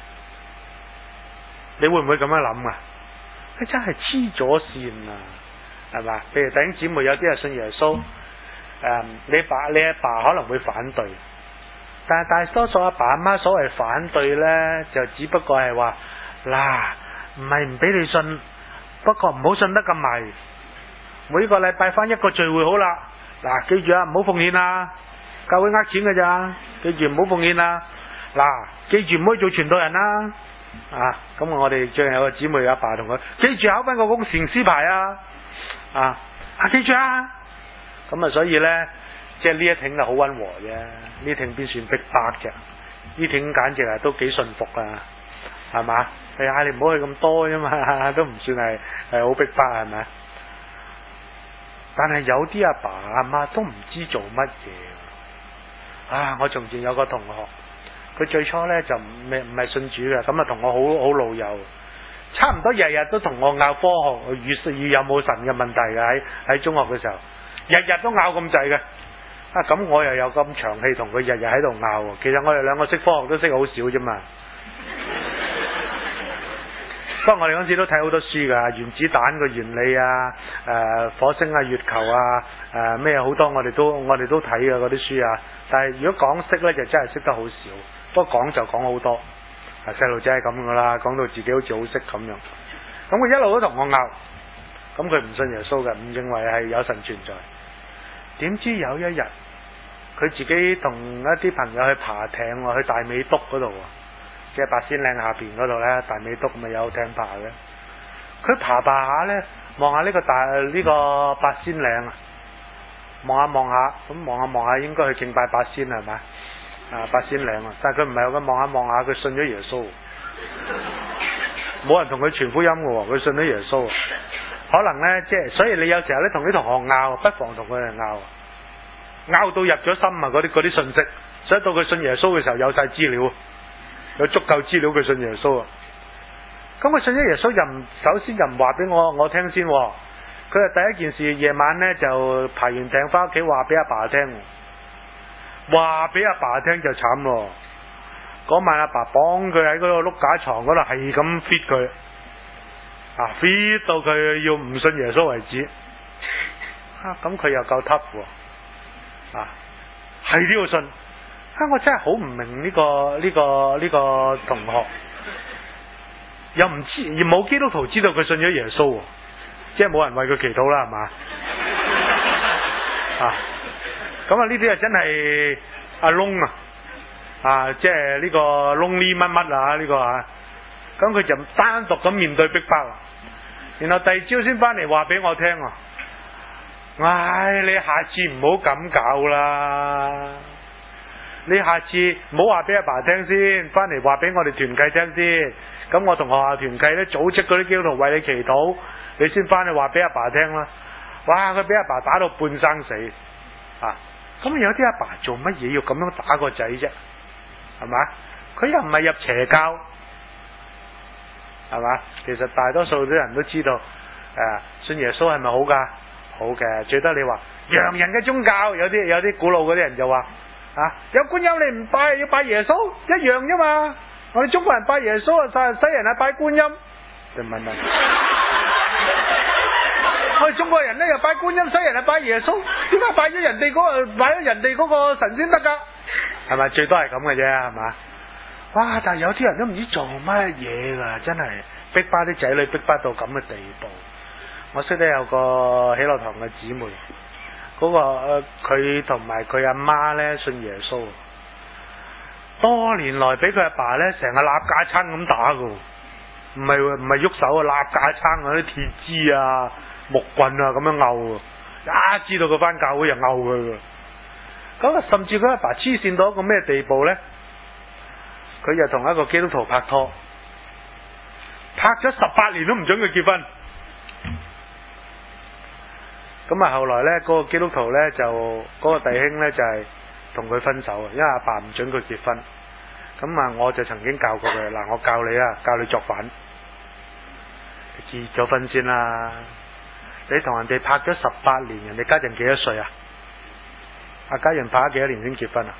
你會唔會咁樣諗啊？佢真係黐咗線啊，係嘛？譬如弟兄姊妹有啲係信耶穌，誒，你爸你阿爸可能會反對，但係大多數阿爸阿媽所謂反對呢，就只不過係話嗱，唔係唔俾你信。不過唔好信得咁迷，每個禮拜翻一個聚會好啦。嗱，記住啊，唔好奉獻啊，教會呃錢㗎咋，記住唔好奉獻啊。嗱，記住唔可以做傳道人啦。啊，咁我哋最近有個姊妹阿爸同佢，記住考翻個公禪師牌啊。啊，啊記住啊。咁啊，所以呢，即係呢一挺就好溫和啫，呢挺邊算逼迫啫？呢挺簡直係都幾順服啊，係嘛？係嗌你唔好去咁多啫嘛，都唔算係係好逼迫，係咪？但係有啲阿爸阿媽都唔知做乜嘢啊！我從前有個同學，佢最初呢就唔唔係信主嘅，咁啊同我好好老友， 差唔多日日都同我拗科學與與有冇神嘅問題嘅，喺喺中學嘅時候，日日都拗咁滯嘅。啊咁我又有咁長氣同佢日日喺度拗喎。其實我哋兩個識科學都識好少啫嘛。不過我哋嗰陣時都睇好多書㗎，原子彈嘅原理啊，誒、呃、火星啊、月球啊，誒咩好多我哋都我哋都睇嘅嗰啲書啊。但係如果講識呢，就真係識得好少，不過講就講好多。啊細路仔係咁噶啦，講到自己好似好識咁樣。咁佢一路都同我拗，咁佢唔信耶穌嘅，唔認為係有神存在。點知有一日，佢自己同一啲朋友去爬艇喎，去大美督嗰度喎。即係八仙嶺下邊嗰度呢，大美督咪有艇爬嘅。佢爬爬下呢，望下呢個大呢、呢個八仙嶺啊，望下望下，咁望下望下應該去敬拜八仙係咪？啊八仙嶺啊，但係佢唔係咁望下望下，佢信咗耶穌，冇人同佢傳福音嘅喎，佢信咗耶穌。可能呢，即係所以你有時候咧同啲同學拗，不妨同佢哋拗，拗到入咗心啊嗰啲嗰啲信息，所以到佢信耶穌嘅時候有晒資料。有足夠資料佢信耶穌啊！咁佢信咗耶穌又唔首先就唔話俾我我聽先，佢係第一件事夜晚呢就爬完艇翻屋企話俾阿爸聽，話俾阿爸聽就慘咯。嗰晚阿爸綁佢喺嗰個碌架床嗰度係咁 fit 佢，啊 fit 到佢要唔信耶穌為止。啊咁佢又夠 tough 喎，啊係都要信。啊！我真係好唔明呢個呢個呢個同學，又唔知而冇基督徒知道佢信咗耶穌，即係冇人為佢祈禱啦，係嘛？啊！咁啊呢啲啊真係阿窿啊！啊即係呢個 lonely 乜乜啊呢個啊！咁佢就單獨咁面對逼迫，然後第二朝先翻嚟話俾我聽啊！唉，你下次唔好咁搞啦！你下次唔好話俾阿爸聽先，翻嚟話俾我哋團契聽先。咁我同學校團契咧組織嗰啲基督徒為你祈禱，你先翻去話俾阿爸聽啦。哇！佢俾阿爸打到半生死啊！咁有啲阿爸做乜嘢要咁樣打個仔啫？係嘛？佢又唔係入邪教，係嘛？其實大多數啲人都知道，誒、啊，信耶穌係咪好噶？好嘅，最多你話洋人嘅宗教，有啲有啲古老嗰啲人就話。啊！有觀音你唔拜，要拜耶穌一樣啫嘛。我哋中國人拜耶穌啊，西人啊拜觀音。就問問，我哋中國人咧又拜觀音，西人啊拜耶穌。點解拜咗人哋嗰個拜咗人哋嗰個神先得噶？係咪最多係咁嘅啫？係嘛？哇！但係有啲人都唔知做乜嘢噶，真係逼巴啲仔女逼巴到咁嘅地步。我識得有個喜樂堂嘅姊妹。嗰、那個佢同埋佢阿媽呢信耶穌，多年來俾佢阿爸呢成日立架撐咁打噶，唔係唔係喐手啊，立架撐嗰啲鐵枝啊、木棍啊咁樣拗，一知道佢返教會就拗佢。咁啊，甚至佢阿爸黐線到一個咩地步呢？佢又同一個基督徒拍拖，拍咗十八年都唔准佢結婚。咁啊，後來呢，嗰、那個基督徒呢，就嗰、那個弟兄呢，就係同佢分手啊，因為阿爸唔准佢結婚。咁啊，我就曾經教過佢，嗱，我教你啊，教你作反，結咗婚先啦。你同人哋拍咗十八年，人哋家陣幾多歲啊？阿家人拍咗幾多年先結婚啊？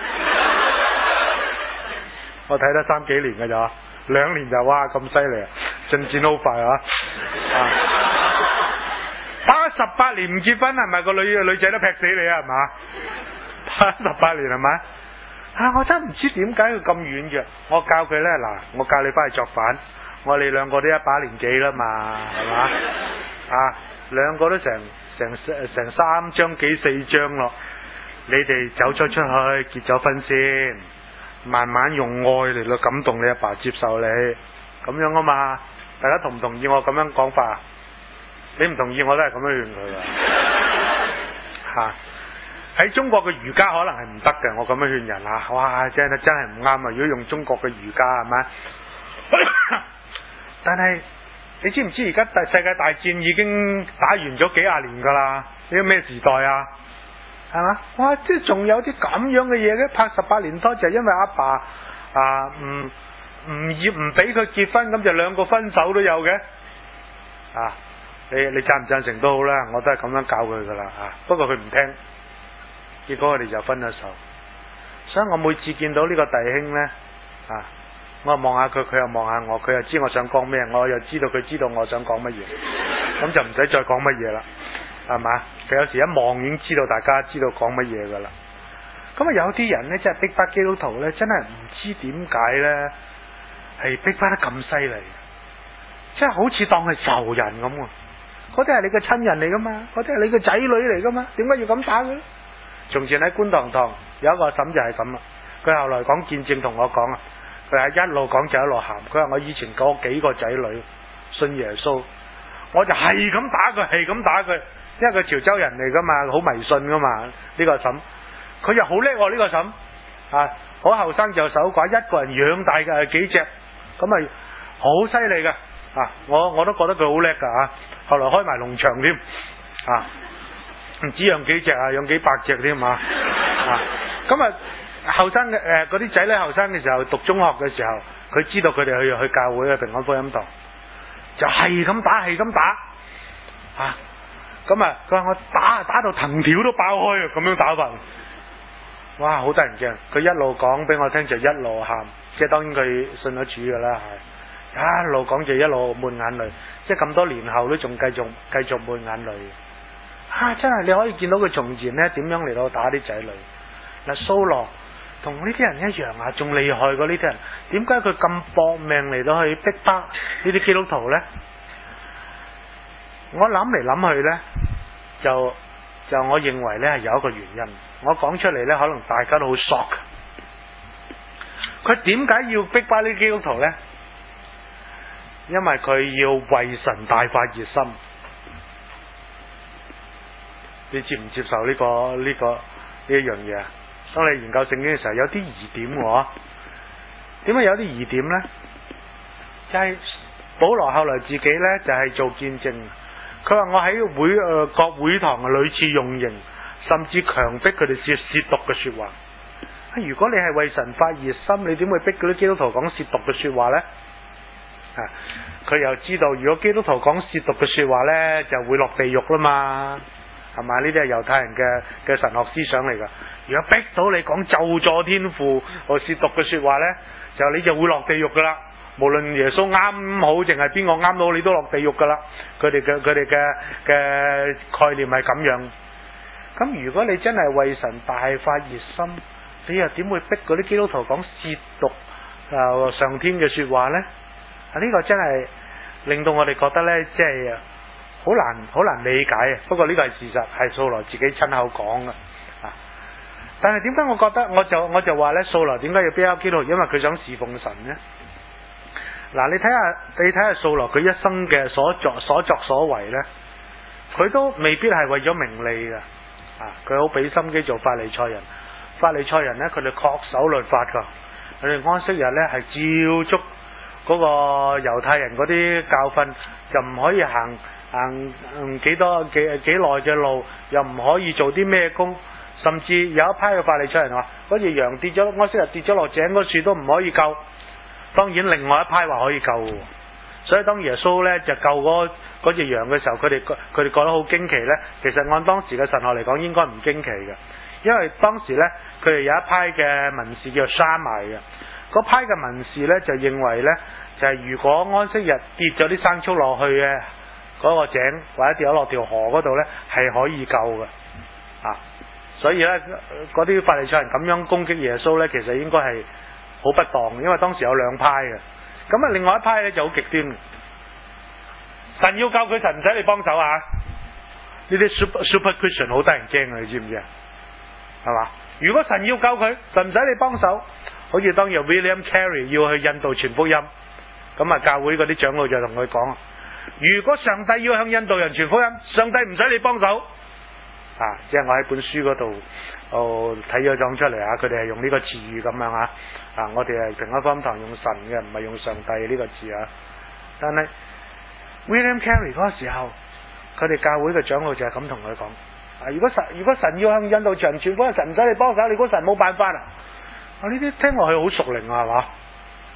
我睇得三幾年㗎咋，兩年就哇咁犀利啊，進展好快啊！啊打十八年唔結婚係咪個女女仔都劈死你啊？係嘛？打十八年係咪？啊！我真唔知點解佢咁軟弱。我教佢呢，嗱，我教你翻去作反。我哋兩個都一把年紀啦嘛，係嘛？啊，兩個都成成成三張幾四張咯。你哋走咗出去結咗婚先，慢慢用愛嚟到感動你阿爸接受你，咁樣啊嘛。大家同唔同意我咁樣講法？你唔同意我都係咁樣勸佢噶。吓，喺中國嘅儒家可能係唔得嘅，我咁樣勸人啊，哇，真係真係唔啱啊！如果用中國嘅儒家係咪？但係你知唔知而家大世界大戰已經打完咗幾廿年噶啦？呢個咩時代啊？係嘛？哇！即係仲有啲咁樣嘅嘢嘅，拍十八年拖就係因為阿爸啊，唔唔要唔俾佢結婚，咁就兩個分手都有嘅。啊，你你贊唔贊成都好啦，我都係咁樣教佢噶啦。啊，不過佢唔聽，結果我哋就分咗手。所以我每次見到呢個弟兄呢，啊，我望下佢，佢又望下我，佢又知我想講咩，我又知道佢知道我想講乜嘢，咁就唔使再講乜嘢啦，係嘛？佢有時一望已經知道大家知道講乜嘢噶啦。咁啊，有啲人呢，真係逼迫基督徒呢，真係唔知點解呢，係逼迫得咁犀利，即係好似當係仇人咁啊！嗰啲係你嘅親人嚟噶嘛，嗰啲係你嘅仔女嚟噶嘛，點解要咁打佢？從前喺觀塘堂有一個嬸就係咁啊，佢後來講見證同我講啊，佢係一路講就一路喊，佢話我以前嗰幾個仔女信耶穌，我就係咁打佢，係咁打佢，因為佢潮州人嚟噶嘛，好迷信噶嘛，呢個嬸。佢又好叻喎，呢個嬸啊，好後生就守寡，一個人養大嘅幾隻，咁咪好犀利嘅啊！我我都覺得佢好叻噶啊！後來開埋農場添啊，唔止養幾隻啊，養幾百隻添啊！啊，咁啊後生嘅誒嗰啲仔女後生嘅時候讀中學嘅時候，佢知道佢哋去去教會嘅平安福音堂，就係咁打係咁打啊！咁啊佢話我打打到藤條都爆開啊，咁樣打法。哇，好得人驚！佢一路講俾我聽就一路喊，即係當然佢信咗主噶啦，係一路講就一路抹眼淚，即係咁多年後都仲繼續繼續抹眼淚。啊，真係你可以見到佢從前呢點樣嚟到打啲仔女。嗱，掃羅同呢啲人一樣啊，仲厲害過呢啲人。點解佢咁搏命嚟到去逼迫呢啲基督徒呢？我諗嚟諗去呢，就就我認為呢係有一個原因。我講出嚟呢，可能大家都好 shock。佢點解要逼迫呢啲基督徒呢？因為佢要為神大發熱心。你接唔接受呢個呢個呢一樣嘢啊？當你研究聖經嘅時候，有啲疑點喎。點解有啲疑點呢？就係保羅後來自己呢，就係做見證。佢話我喺會誒各會堂屢次用刑，甚至強迫佢哋說褻瀆嘅說話。如果你係為神發熱心，你點會逼嗰啲基督徒講褻瀆嘅說話呢？啊，佢又知道如果基督徒講褻瀆嘅說話呢，就會落地獄啦嘛，係嘛？呢啲係猶太人嘅嘅神學思想嚟噶。如果逼到你講咒詛天父或褻瀆嘅說話呢，就你就會落地獄噶啦。無論耶穌啱好定係邊個啱到，你都落地獄噶啦。佢哋嘅佢哋嘅嘅概念係咁樣。咁如果你真係為神大發熱心，你又點會逼嗰啲基督徒講褻瀆啊上天嘅說話呢？啊，呢個真係令到我哋覺得呢，即係好難好難理解啊。不過呢個係事實，係掃羅自己親口講噶。啊，但係點解我覺得我就我就話呢，掃羅點解要逼迫基督徒？因為佢想侍奉神呢。嗱，你睇下你睇下掃羅佢一生嘅所作所作所為呢，佢都未必係為咗名利噶。啊，佢好俾心機做法利賽人。法利賽人呢，佢哋恪守律法噶，佢哋安息日呢係照足嗰個猶太人嗰啲教訓，就唔可以行行嗯幾多幾幾耐嘅路，又唔可以做啲咩工，甚至有一批嘅法利賽人話，嗰隻羊跌咗安息日跌咗落井嗰樹都唔可以救。當然另外一批話可以救嘅，所以當耶穌呢就救嗰嗰隻羊嘅時候，佢哋佢哋覺得好驚奇呢。其實按當時嘅神學嚟講，應該唔驚奇嘅，因為當時呢，佢哋有一批嘅文士叫沙埋嘅，嗰批嘅文士呢就認為呢，就係、是、如果安息日跌咗啲牲畜落去嘅嗰個井或者跌咗落條河嗰度呢，係可以救嘅啊。所以呢，嗰啲法利賽人咁樣攻擊耶穌呢，其實應該係好不當，因為當時有兩派嘅。咁啊，另外一派呢就好極端，神要救佢，神唔使你幫手啊！呢啲 super super Christian 好得人驚啊！你知唔知啊？係嘛？如果神要救佢，神唔使你幫手。好似當日 William Carey 要去印度傳福音，咁啊教會嗰啲長老就同佢講：如果上帝要向印度人傳福音，上帝唔使你幫手。啊，即係我喺本書嗰度哦睇咗講出嚟啊，佢哋係用呢個詞語咁樣啊。啊，我哋係平安福音堂用神嘅，唔係用上帝呢個字啊。但係 William Carey 嗰個時候，佢哋教會嘅長老就係咁同佢講：啊，如果神如果神要向印度人傳福音，神唔使你幫手，你估神冇辦法啊？啊，呢啲聽落去好屬靈啊，係嘛？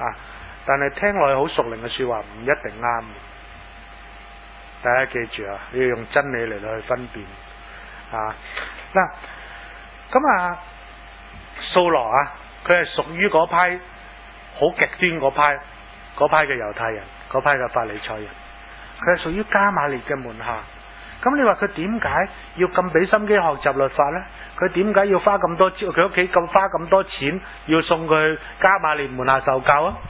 啊，但係聽落去好屬靈嘅說話唔一定啱。大家記住啊，你要用真理嚟去分辨啊。嗱，咁啊，掃羅啊，佢係屬於嗰批好極端嗰批嗰批嘅猶太人，嗰批嘅法利賽人，佢係屬於加瑪列嘅門下。咁你話佢點解要咁俾心機學習律法呢？佢點解要花咁多佢屋企咁花咁多錢要送佢去加瑪列門下受教啊？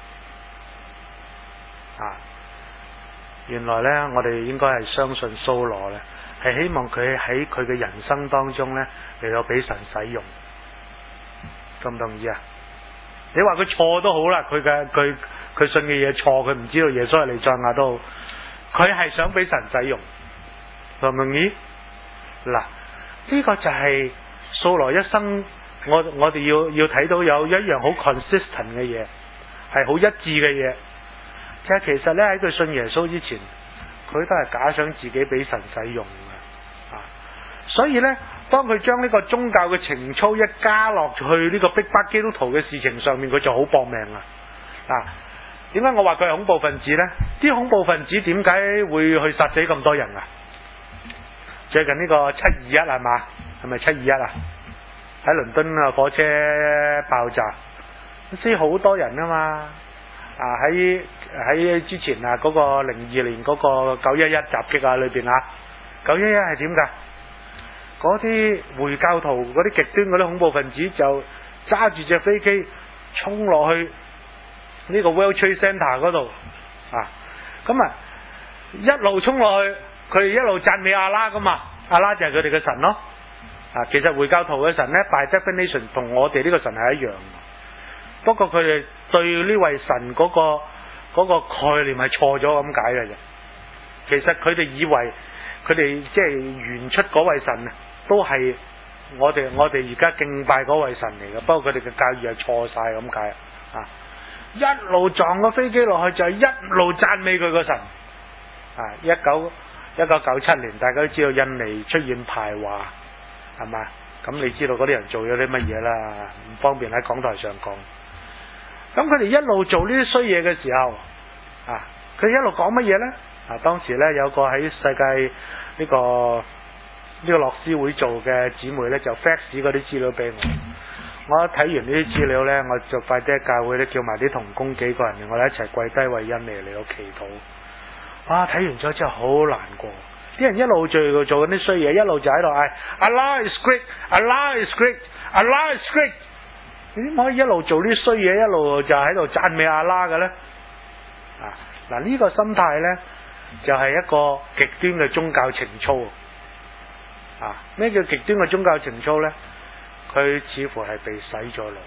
啊，原來呢，我哋應該係相信掃羅呢，係希望佢喺佢嘅人生當中呢嚟到俾神使用，同唔同意啊？你話佢錯都好啦，佢嘅佢佢信嘅嘢錯，佢唔知道耶穌係彌賽亞都好，佢係想俾神使用。同唔同意？嗱，呢個就係掃羅一生，我我哋要要睇到有一樣好 consistent 嘅嘢，係好一致嘅嘢。就係其實咧喺佢信耶穌之前，佢都係假想自己俾神使用嘅啊。所以咧，當佢將呢個宗教嘅情操一加落去呢個逼迫基督徒嘅事情上面，佢就好搏命啊！啊，點解我話佢係恐怖分子呢？啲恐怖分子點解會去殺死咁多人啊？最近呢個七二一係嘛？係咪七二一啊？喺倫敦啊，火車爆炸，死好多人啊嘛！啊喺喺之前啊嗰個零二年嗰個九一一襲擊啊裏邊啊，九一一係點噶？嗰啲回教徒嗰啲極端嗰啲恐怖分子就揸住隻飛機衝落去呢個 World Trade Center 嗰度啊，咁啊一路衝落去。佢哋一路讚美阿拉噶嘛，阿拉就係佢哋嘅神咯。啊，其實回教徒嘅神呢 by definition 同我哋呢個神係一樣，不過佢哋對呢位神嗰個嗰個概念係錯咗咁解嘅啫。其實佢哋以為佢哋即係原出嗰位神啊，都係我哋我哋而家敬拜嗰位神嚟嘅，不過佢哋嘅教義係錯晒咁解啊。一路撞個飛機落去就係一路讚美佢個神啊。一九一九九七年，大家都知道印尼出現排華，係嘛？咁你知道嗰啲人做咗啲乜嘢啦？唔方便喺講台上講。咁佢哋一路做呢啲衰嘢嘅時候，啊，佢一路講乜嘢呢？啊，當時呢，有個喺世界呢個呢個樂施會做嘅姊妹呢，就 fax 嗰啲資料俾我。我睇完呢啲資料呢，我就快啲喺教會咧叫埋啲同工幾個人，我哋一齊跪低為印尼嚟到祈禱。哇！睇完咗之後好難過，啲人一路做做緊啲衰嘢，一路就喺度嗌 Allah is great, Allah is great, Allah is great。你點可以一路做啲衰嘢，一路就喺度讚美阿拉嘅呢？啊！嗱，呢個心態呢，就係一個極端嘅宗教情操。啊！咩叫極端嘅宗教情操呢？佢似乎係被洗咗腦。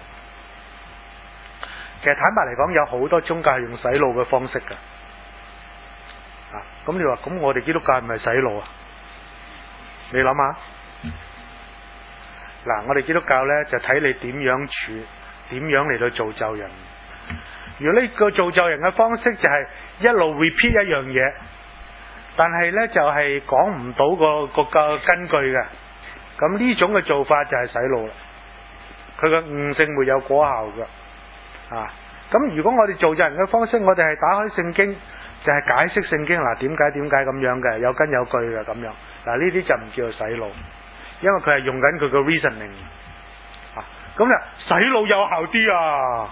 其實坦白嚟講，有好多宗教係用洗腦嘅方式㗎。啊，咁你話咁我哋基督教係咪洗腦啊？你諗下，嗱，我哋基督教呢，就睇你點樣處，點樣嚟到造就人。如果呢個造就人嘅方式就係一路 repeat 一樣嘢，但係呢就係講唔到個個個根據嘅，咁呢種嘅做法就係洗腦啦。佢嘅悟性沒有果效嘅。啊，咁如果我哋造就人嘅方式，我哋係打開聖經。就係解釋聖經，嗱，點解點解咁樣嘅，有根有據嘅咁樣，嗱，呢啲就唔叫做洗腦，因為佢係用緊佢個 reasoning 啊，咁啊洗腦有效啲啊，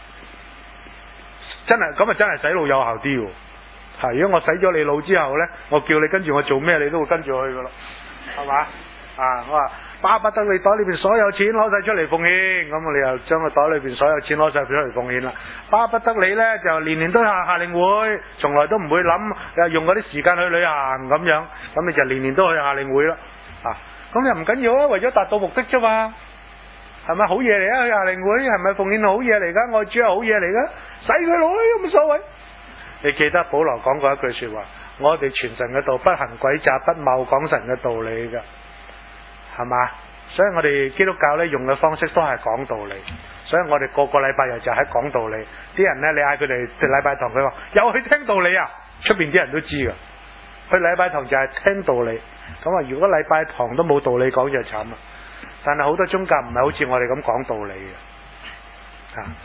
真係咁啊真係洗腦有效啲喎，係，如果我洗咗你腦之後呢，我叫你跟住我做咩，你都會跟住去噶咯，係嘛？啊，我話巴不得你袋裏邊所有錢攞晒出嚟奉獻，咁你又將個袋裏邊所有錢攞晒出嚟奉獻啦。巴不得你呢，就年年都下夏令會，從來都唔會諗又用嗰啲時間去旅行咁樣，咁你就年年都去夏令會啦。啊，咁又唔緊要啊，為咗達到目的啫嘛，係咪好嘢嚟啊？去夏令會係咪奉獻好嘢嚟噶？愛主係好嘢嚟噶，使佢攞都冇所謂。你記得保羅講過一句說話，我哋傳神嘅道，不行詭詐，不謬講神嘅道理噶。係嘛？所以我哋基督教咧用嘅方式都係講道理，所以我哋個個禮拜日就喺講道理。啲人咧，你嗌佢哋去禮拜堂，佢話又去聽道理啊！出邊啲人都知噶，去禮拜堂就係聽道理。咁啊，如果禮拜堂都冇道理講就慘啦。但係好多宗教唔係好似我哋咁講道理嘅，啊，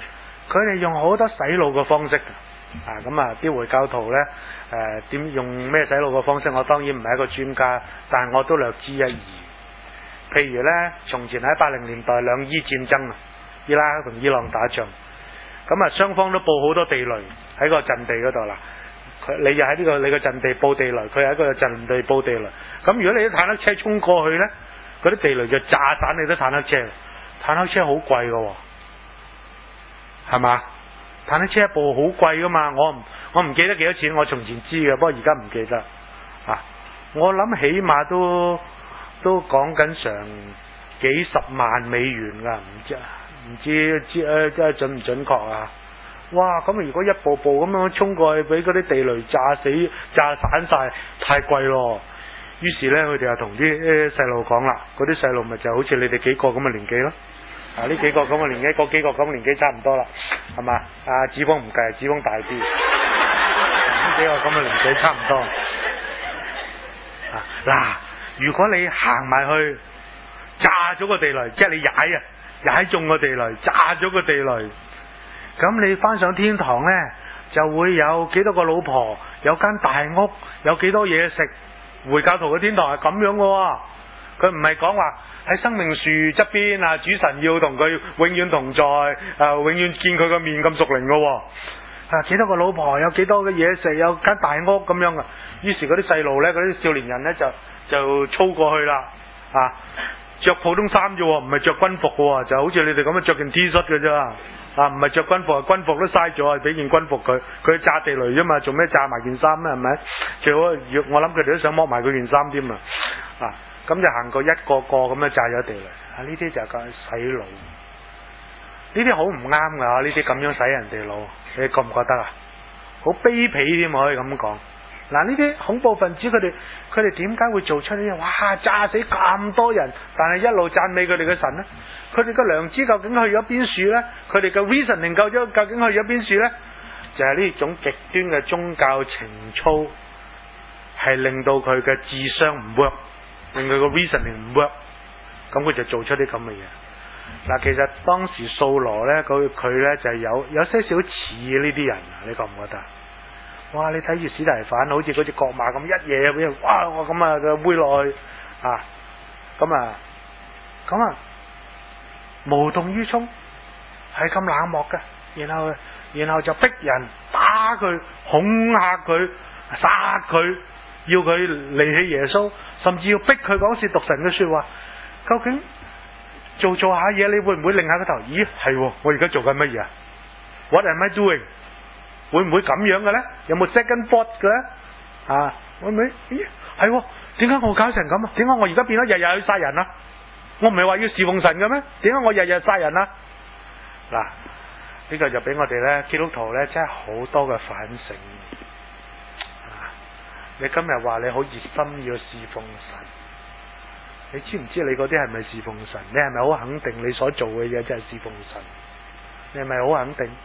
佢哋用好多洗腦嘅方式啊，咁啊啲回教徒呢，誒、呃、點用咩洗腦嘅方式？我當然唔係一個專家，但係我都略知一二。譬如呢，從前喺八零年代兩伊戰爭啊，伊拉克同伊朗打仗，咁啊雙方都佈好多地雷喺個陣地嗰度啦。佢你又喺呢個你個陣地佈地雷，佢喺個陣地佈地雷。咁如果你啲坦克車衝過去呢，嗰啲地雷就炸散你啲坦克車。坦克車好貴㗎，係嘛？坦克車一部好貴噶嘛，我唔我唔記得幾多錢，我從前知嘅，不過而家唔記得啊。我諗起碼都都講緊成幾十萬美元噶，唔知唔知知誒準唔準確啊？哇！咁如果一步步咁樣衝過去，俾嗰啲地雷炸死、炸散晒，太貴咯。於是呢，佢哋就同啲細路講啦，嗰啲細路咪就好似你哋幾個咁嘅年紀咯。啊！呢幾個咁嘅年紀，嗰幾個咁嘅年紀差唔多啦，係嘛？啊，子峰唔計，子峰大啲。呢幾個咁嘅年紀差唔多。啊嗱，如果你行埋去炸咗個地雷，即係你踩啊，踩中個地雷，炸咗個地雷，咁你翻上天堂呢，就會有幾多個老婆，有間大屋，有幾多嘢食。回教徒嘅天堂係咁樣嘅喎，佢唔係講話喺生命樹側邊啊，主神要同佢永遠同在，啊永遠見佢個面咁屬靈嘅喎，啊幾多個老婆，有幾多嘅嘢食，有間大屋咁樣嘅。於是嗰啲細路呢，嗰啲少年人呢，就就操過去啦，啊着普通衫啫喎，唔係着軍服嘅喎，就好似你哋咁樣着件 T 恤嘅啫，啊唔係着軍服，軍服都嘥咗，俾件軍服佢，佢炸地雷啫嘛，做咩炸埋件衫咧？係咪？最好我諗佢哋都想剝埋佢件衫添啊！啊咁就行過一個個咁樣炸咗地雷，啊呢啲就係洗腦，呢啲好唔啱噶，呢啲咁樣洗人哋腦，你覺唔覺得啊？好卑鄙添，可以咁講。嗱，呢啲恐怖分子佢哋佢哋點解會做出呢啲？哇！炸死咁多人，但係一路讚美佢哋嘅神呢？佢哋嘅良知究竟去咗邊處呢？佢哋嘅 reasoning 究竟究竟去咗邊處呢？就係呢種極端嘅宗教情操，係令到佢嘅智商唔 work， 令佢個 reasoning 唔 work， 咁佢就做出啲咁嘅嘢。嗱，其實當時掃羅呢，佢佢呢就係有有些少似呢啲人啊，你覺唔覺得？哇！你睇住史提反好似嗰隻角馬咁一嘢俾人，哇！我咁啊嘅揮落去啊，咁啊咁啊無動於衷，係咁冷漠嘅，然後然後就逼人打佢、恐嚇佢、殺佢，要佢離棄耶穌，甚至要逼佢講褻瀆神嘅說話。究竟做做下嘢，你會唔會擰下個頭？咦，係我而家做緊乜嘢啊 ？What am I doing？會唔會咁樣嘅呢？有冇 second thought 嘅呢？啊，會唔會？咦，係，點解我搞成咁啊？點解我而家變咗日日去殺人啊？我唔係話要侍奉神嘅咩？點解我日日殺人啊？嗱，呢個就俾我哋呢基督徒呢，真係好多嘅反省。啊，你今日話你好熱心要侍奉神，你知唔知你嗰啲係咪侍奉神？你係咪好肯定你所做嘅嘢真係侍奉神？你係咪好肯定？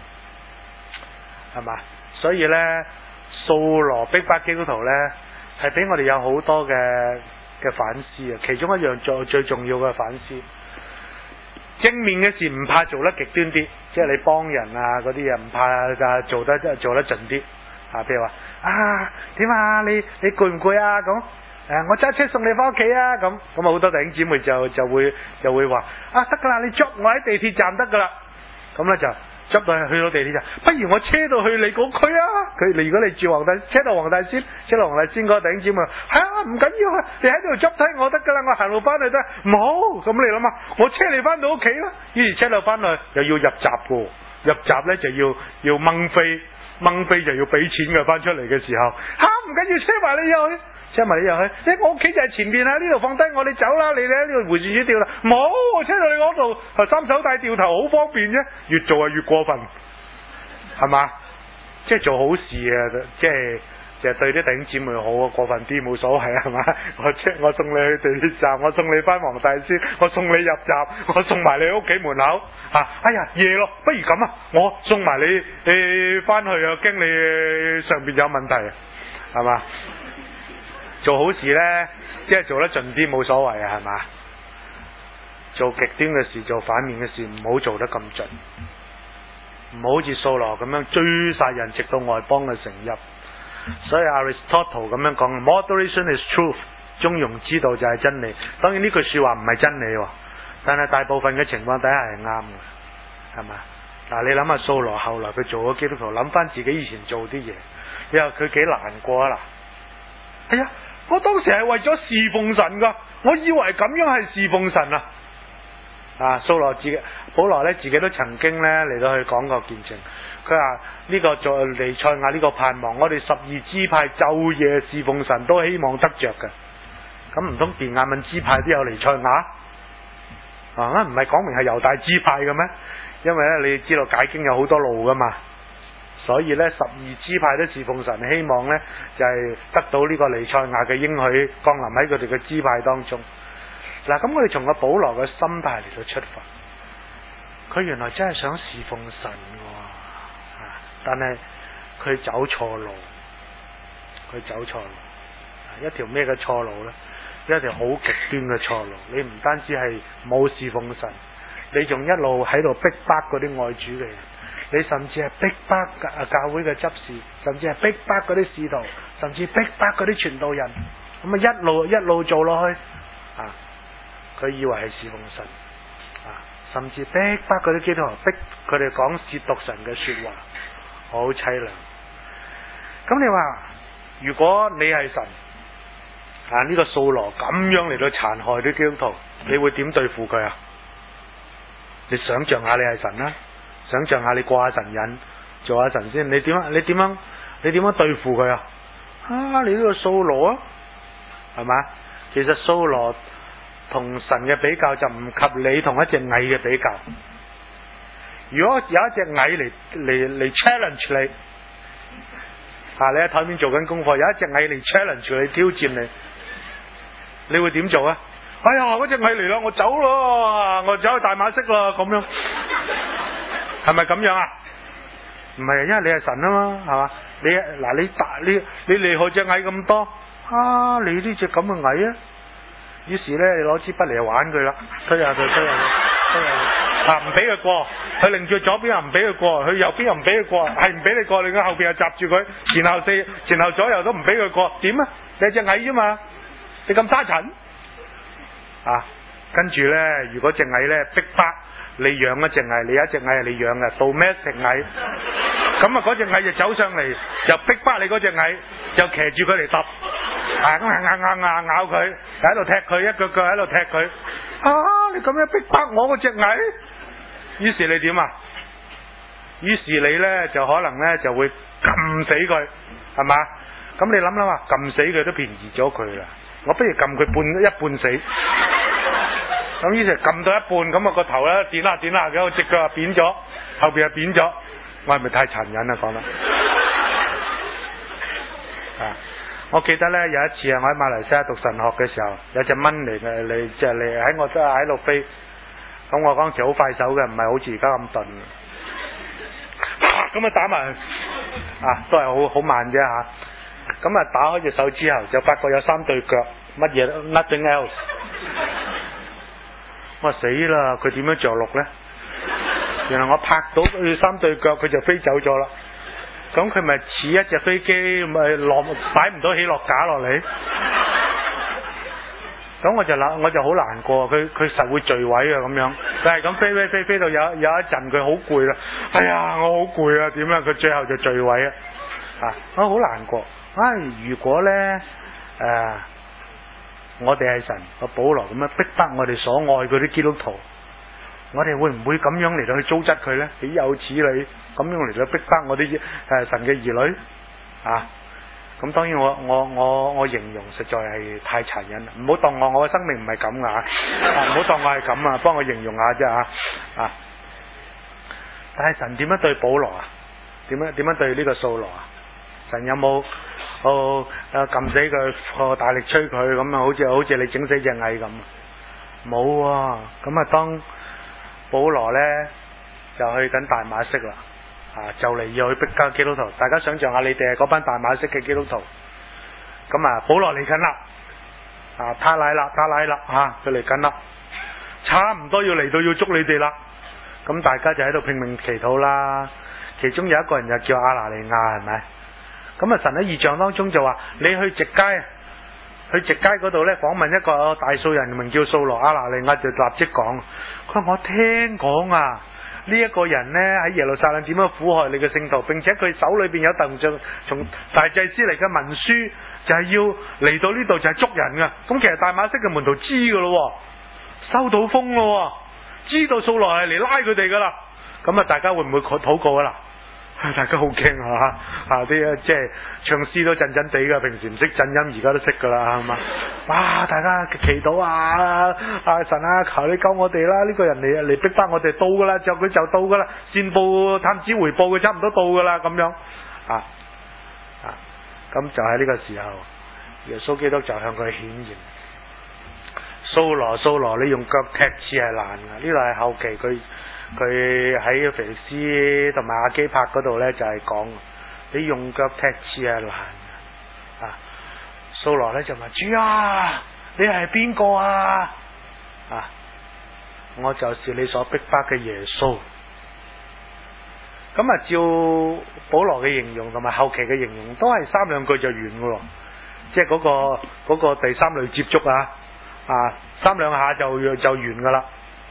係嘛？所以呢，掃羅逼迫基督徒呢，係俾我哋有好多嘅嘅反思啊！其中一樣最最重要嘅反思，正面嘅事唔怕做得極端啲，即係你幫人啊嗰啲嘢唔怕啊做得做得盡啲啊！譬如話啊點啊你你攰唔攰啊咁？誒、啊、我揸車送你翻屋企啊咁，咁啊好多弟兄姊妹就就會就會話啊得噶啦，你捉我喺地鐵站得噶啦，咁呢就。執到去到地鐵站，不如我車到去你嗰區啊！佢，如果你住黃大，車到黃大仙，車到黃大仙嗰個頂尖啊，係啊，唔緊要啊，你喺度執睇我得噶啦，我行路翻去得，唔好咁你諗下，我車你翻到屋企啦。於是車到翻去又要入閘嘅，入閘咧就要要掹飛，掹飛就要俾錢嘅，翻出嚟嘅時候，吓唔緊要，車埋你入去。車埋你入去，你我屋企就係前邊啊！呢度放低我，你走啦！你喺呢度回旋處掉啦，冇，我車到你嗰度，三手帶掉頭好方便啫。越做啊越過分，係嘛？即係做好事啊！即係就係對啲弟兄姊妹好啊，過分啲冇所謂係嘛？我車我送你去地鐵站，我送你翻黃大仙，我送你入閘，我送埋你屋企門口啊！哎呀夜咯，不如咁啊，我送埋你你翻去啊，驚你上邊有問題係嘛？做好事呢，即係做得盡啲冇所謂啊，係嘛？做極端嘅事，做反面嘅事，唔好做得咁盡。 唔好好似掃羅咁樣追殺人，直到外邦嘅城邑。所以 Aristotle 咁樣講 ，moderation is truth， 中庸之道就係真理。當然呢句說話唔係真理，但係大部分嘅情況底下係啱嘅，係咪？嗱，你諗下掃羅後來佢做咗基督徒，諗翻自己以前做啲嘢，你話佢幾難過啊？嗱，哎呀，我當時係為咗侍奉神噶，我以為咁樣係侍奉神啊！啊，掃羅自己，保羅咧自己都曾經咧嚟到去講過見證，佢話呢個在彌賽亞呢個盼望，我哋十二支派晝夜侍奉神，都希望得着嘅。咁唔通便雅憫支派都有彌賽亞？啊，唔係講明係猶大支派嘅咩？因為咧，你知道解經有好多路噶嘛，所以咧十二支派都侍奉神，希望咧就係、是、得到呢個彌賽亞嘅應許降臨喺佢哋嘅支派當中。嗱，咁我哋從個保羅嘅心態嚟到出發，佢原來真係想侍奉神嘅，啊，但係佢走錯路，佢走錯路，一條咩嘅錯路呢？一條好極端嘅錯路。你唔單止係冇侍奉神，你仲一路喺度逼迫嗰啲愛主嘅人，你甚至係逼迫教教會嘅執事，甚至係逼迫嗰啲使徒，甚至逼迫嗰啲傳道人，咁啊一路一路做落去，啊！佢以為係侍奉神，啊，甚至逼迫嗰啲基督徒，逼佢哋講褻瀆神嘅說話，好淒涼。咁你話，如果你係神，啊呢個掃羅咁樣嚟到殘害啲基督徒，你會點對付佢啊？你想象下你係神啦，想象下你過下神癮，做下神仙，你點樣？你點樣？你點樣對付佢啊？啊，你呢個掃羅啊，係嘛？其實掃羅同神嘅比較就唔及你同一隻蟻嘅比較。如果有一隻蟻嚟嚟嚟 challenge 你，啊，你喺台面做緊功課，有一隻蟻嚟 challenge 你，挑戰你，你會點做啊？哎呀，嗰隻蟻嚟啦，我走咯，我走去大馬色啦，咁樣係咪咁樣啊？唔係，因為你係神啊嘛，係嘛？你嗱你大你你厲害隻蟻咁多啊，你呢隻咁嘅蟻啊？於是咧，你攞支筆嚟玩佢啦，推下佢，推下佢，推下佢，啊唔俾佢過，佢擰住左邊又唔俾佢過，佢右邊又唔俾佢過，係唔俾你過，你個後邊又閘住佢，前後四前後左右都唔俾佢過，點啊？你係隻蟻啫嘛，你咁沙塵啊？跟住咧，如果隻蟻咧逼迫你養一隻蟻，你有一隻蟻係你養嘅，到咩隻蟻？咁啊，嗰隻蟻就走上嚟，就逼迫你嗰隻蟻，就騎住佢嚟揼。啊！咁咬咬咬咬佢，喺度踢佢，一腳腳喺度踢佢。啊！你咁樣逼迫我嗰隻蟻，於是你點啊？於是你咧就可能咧就會撳死佢，係嘛？咁你諗諗啊，撳死佢都便宜咗佢啦。我不如撳佢半一半死。咁於是撳到一半，咁啊個頭咧點啦點啦，個隻腳啊扁咗，後邊啊扁咗。我係咪太殘忍啊？講得啊！我記得咧有一次啊，我喺馬來西亞讀神學嘅時候，有隻蚊嚟嘅嚟，即係嚟喺我都喺度飛。咁我嗰陣時好快手嘅，唔係好似而家咁鈍。咁啊打埋，啊都係好好慢啫吓。咁啊打開隻手之後，就發覺有三對腳，乜嘢 nothing else。我話死啦！佢點樣着陸咧？原來我拍到佢三對腳，佢就飛走咗啦。咁佢咪似一隻飛機咪落擺唔到起落架落嚟？咁我就諗，我就好難過，佢佢實會墜毀啊咁樣。但係咁飛飛飛飛到有有一陣佢好攰啦，哎呀我好攰啊，點樣佢最後就墜毀啊！啊，我好難過。唉、哎，如果咧誒、呃，我哋係神個保羅咁樣逼迫我哋所愛嗰啲基督徒，我哋會唔會咁樣嚟到去糟質佢咧？豈有此理！咁樣嚟到逼迫我啲誒神嘅兒女啊！咁當然我我我我形容實在係太殘忍啦！唔好當我我嘅生命唔係咁啊！唔好當我係咁啊！幫我形容下啫啊！啊！但係神點樣對保羅啊？點樣點樣對呢個掃羅啊？神有冇哦誒撳死佢，哦大力吹佢咁啊？好似好似你整死隻蟻咁？冇啊！咁啊當保羅咧就去緊大馬色啦。啊，就嚟要去逼迫基督徒，大家想象下，你哋係嗰班大馬色嘅基督徒，咁啊，保羅嚟緊啦，啊，他來啦，他來啦，吓，佢嚟緊啦，差唔多要嚟到要捉你哋啦， 咁大家就喺度拼命祈禱啦。其中有一個人就叫亞拿尼亞，係咪？咁啊，神喺異象當中就話：你去直街，去直街嗰度呢，訪問一個大數人，名叫掃羅。亞拿尼亞就立即講：佢話我聽講啊，呢、這、一個人呢，喺耶路撒冷點樣苦害你嘅聖徒，並且佢手裏邊有鄧像從大祭司嚟嘅文書，就係要嚟到呢度就係捉人噶。咁其實大馬色嘅門徒知噶咯，收到風咯，知道掃羅係嚟拉佢哋噶啦。咁啊，大家會唔會禱告啊？嗱，大家好驚啊！啊啲即係唱詩都震震地噶，平時唔識震音，而家都識噶啦，係嘛？哇！大家祈禱啊！啊神啊，求你救我哋啦！呢、這個人嚟嚟逼翻我哋到噶啦，就佢就到噶啦，善報探子回報佢差唔多到噶啦，咁樣啊啊！咁就喺呢個時候，耶穌基督就向佢顯現。掃羅掃羅，你用腳踢刺係難噶，呢度係後期佢。佢喺腓力斯同埋亞基帕嗰度呢，就係講，你用腳踢刺係難嘅。啊，掃羅呢就問主啊，你係邊個啊？啊，我就是你所逼迫嘅耶穌。咁啊，照保羅嘅形容同埋後期嘅形容，都係三兩句就完噶咯。即係嗰個嗰個第三類接觸啊，啊，三兩下就就完噶啦。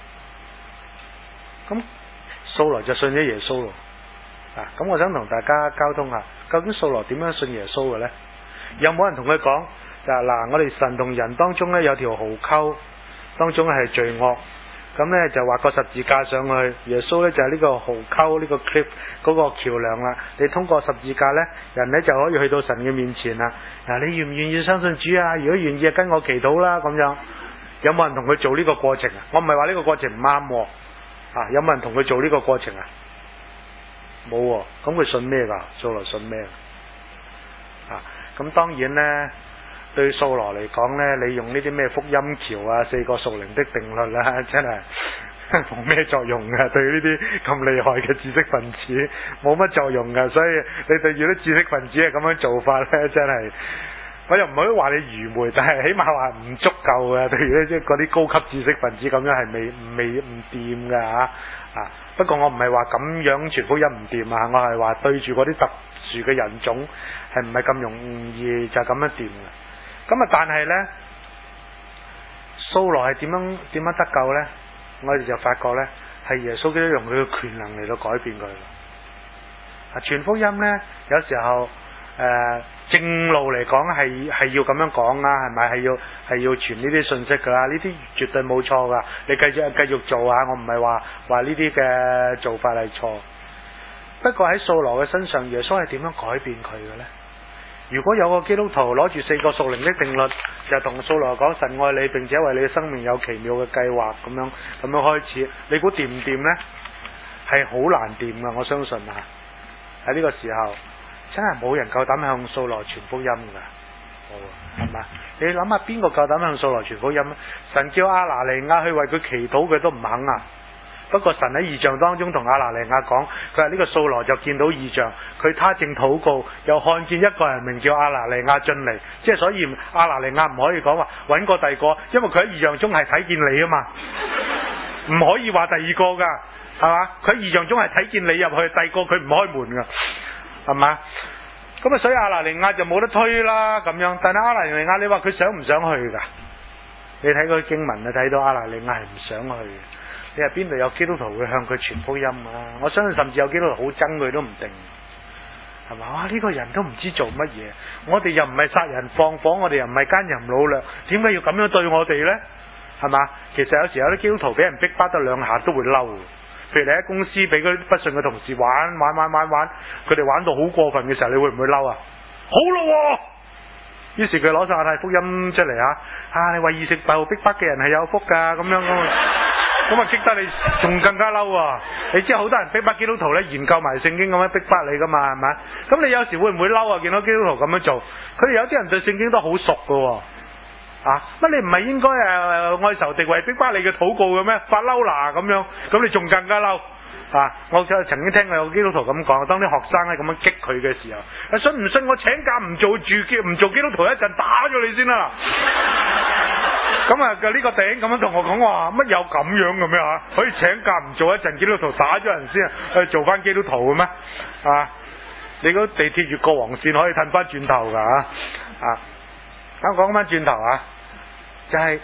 咁掃羅就信咗耶穌咯，啊！咁我想同大家交通下，究竟掃羅點樣信耶穌嘅呢？有冇人同佢講就係嗱，我哋神同人當中呢，有條壕溝，當中係罪惡，咁呢，就畫個十字架上去，耶穌呢，就係呢個壕溝呢個 cliff 嗰個橋梁啦。你通過十字架呢，人呢就可以去到神嘅面前啦。嗱，你願唔願意相信主啊？如果願意，跟我祈禱啦。咁樣有冇人同佢做呢個過程啊？我唔係話呢個過程唔啱。啊！有冇人同佢做呢個過程啊？冇喎，咁佢信咩噶？掃羅信咩啊？咁當然呢，對掃羅嚟講呢，你用呢啲咩福音橋啊、四個屬靈的定律啦、啊，真係冇咩作用噶。對呢啲咁厲害嘅知識分子，冇乜作用噶。所以你對住啲知識分子係咁樣做法呢，真係。我又唔可以話你愚昧，但係起碼話唔足夠嘅。對於即係嗰啲高級知識分子咁樣係未未唔掂㗎嚇啊！不過我唔係話咁樣傳福音唔掂啊，我係話對住嗰啲特殊嘅人種係唔係咁容易就咁樣掂嘅。咁啊，但係呢，掃羅係點樣點樣得救呢？我哋就發覺呢，係耶穌基督用佢嘅權能嚟到改變佢。啊，傳福音呢，有時候誒。呃正路嚟講係係要咁樣講啦，係咪係要係要傳呢啲信息噶啦？呢啲絕對冇錯噶，你繼續繼續做啊！我唔係話話呢啲嘅做法係錯。不過喺掃羅嘅身上，耶穌係點樣改變佢嘅呢？如果有個基督徒攞住四個屬靈的定律，就同掃羅講神愛你，並且為你嘅生命有奇妙嘅計劃，咁樣咁樣開始，你估掂唔掂呢？係好難掂噶，我相信啊！喺呢個時候。真係冇人夠膽向掃羅傳福音噶，冇係嘛？你諗下邊個夠膽向掃羅傳福音？神叫亞拿尼亞去為佢祈禱，佢都唔肯啊！不過神喺異象當中同亞拿尼亞講，佢話呢個掃羅就見到異象，佢他正禱告，又看見一個人名叫亞拿尼亞進嚟，即係所以亞拿尼亞唔可以講話揾個第二個，因為佢喺異象中係睇見你啊嘛，唔可以話第二個噶，係嘛？佢喺異象中係睇見你入去，第二個佢唔開門噶。係嘛？咁啊，所以亞拿尼亞就冇得推啦咁樣。但係亞拿尼亞，你話佢想唔想去噶？你睇嗰啲經文啊，睇到亞拿尼亞係唔想去嘅。你話邊度有基督徒會向佢傳福音啊？我相信甚至有基督徒好憎佢都唔定，係嘛？哇！呢個人都唔知做乜嘢，我哋又唔係殺人放火，我哋又唔係奸淫擄掠，點解要咁樣對我哋呢？係嘛？其實有時有啲基督徒俾人逼巴得兩下都會嬲。譬如你喺公司俾嗰啲不信嘅同事玩玩玩玩玩，佢哋玩到好過分嘅時候，你會唔會嬲啊？好咯，於是佢攞晒馬太福音出嚟啊！啊，你為義食豆逼迫嘅人係有福噶，咁樣咁啊，咁啊激得你仲更加嬲啊！你知好多人逼迫基督徒咧，研究埋聖經咁樣逼迫你噶嘛，係咪？咁你有時會唔會嬲啊？見到基督徒咁樣做，佢哋有啲人對聖經都好熟噶。啊！乜你唔係應該誒愛仇敵為逼迫你嘅禱告嘅咩？發嬲嗱咁樣，咁你仲更加嬲啊！我就曾經聽過有基督徒咁講，當啲學生咧咁樣激佢嘅時候，信唔信我請假唔做住唔做基督徒一陣打咗你先啦！ 咁啊，個呢個頂咁樣同我講話，乜有咁樣嘅咩啊？可以請假唔做一陣基督徒打咗人先，去做翻基督徒嘅咩？啊！你嗰地鐵越過黃線可以褪翻轉頭噶啊！啊！咁講翻轉頭啊，就係、是、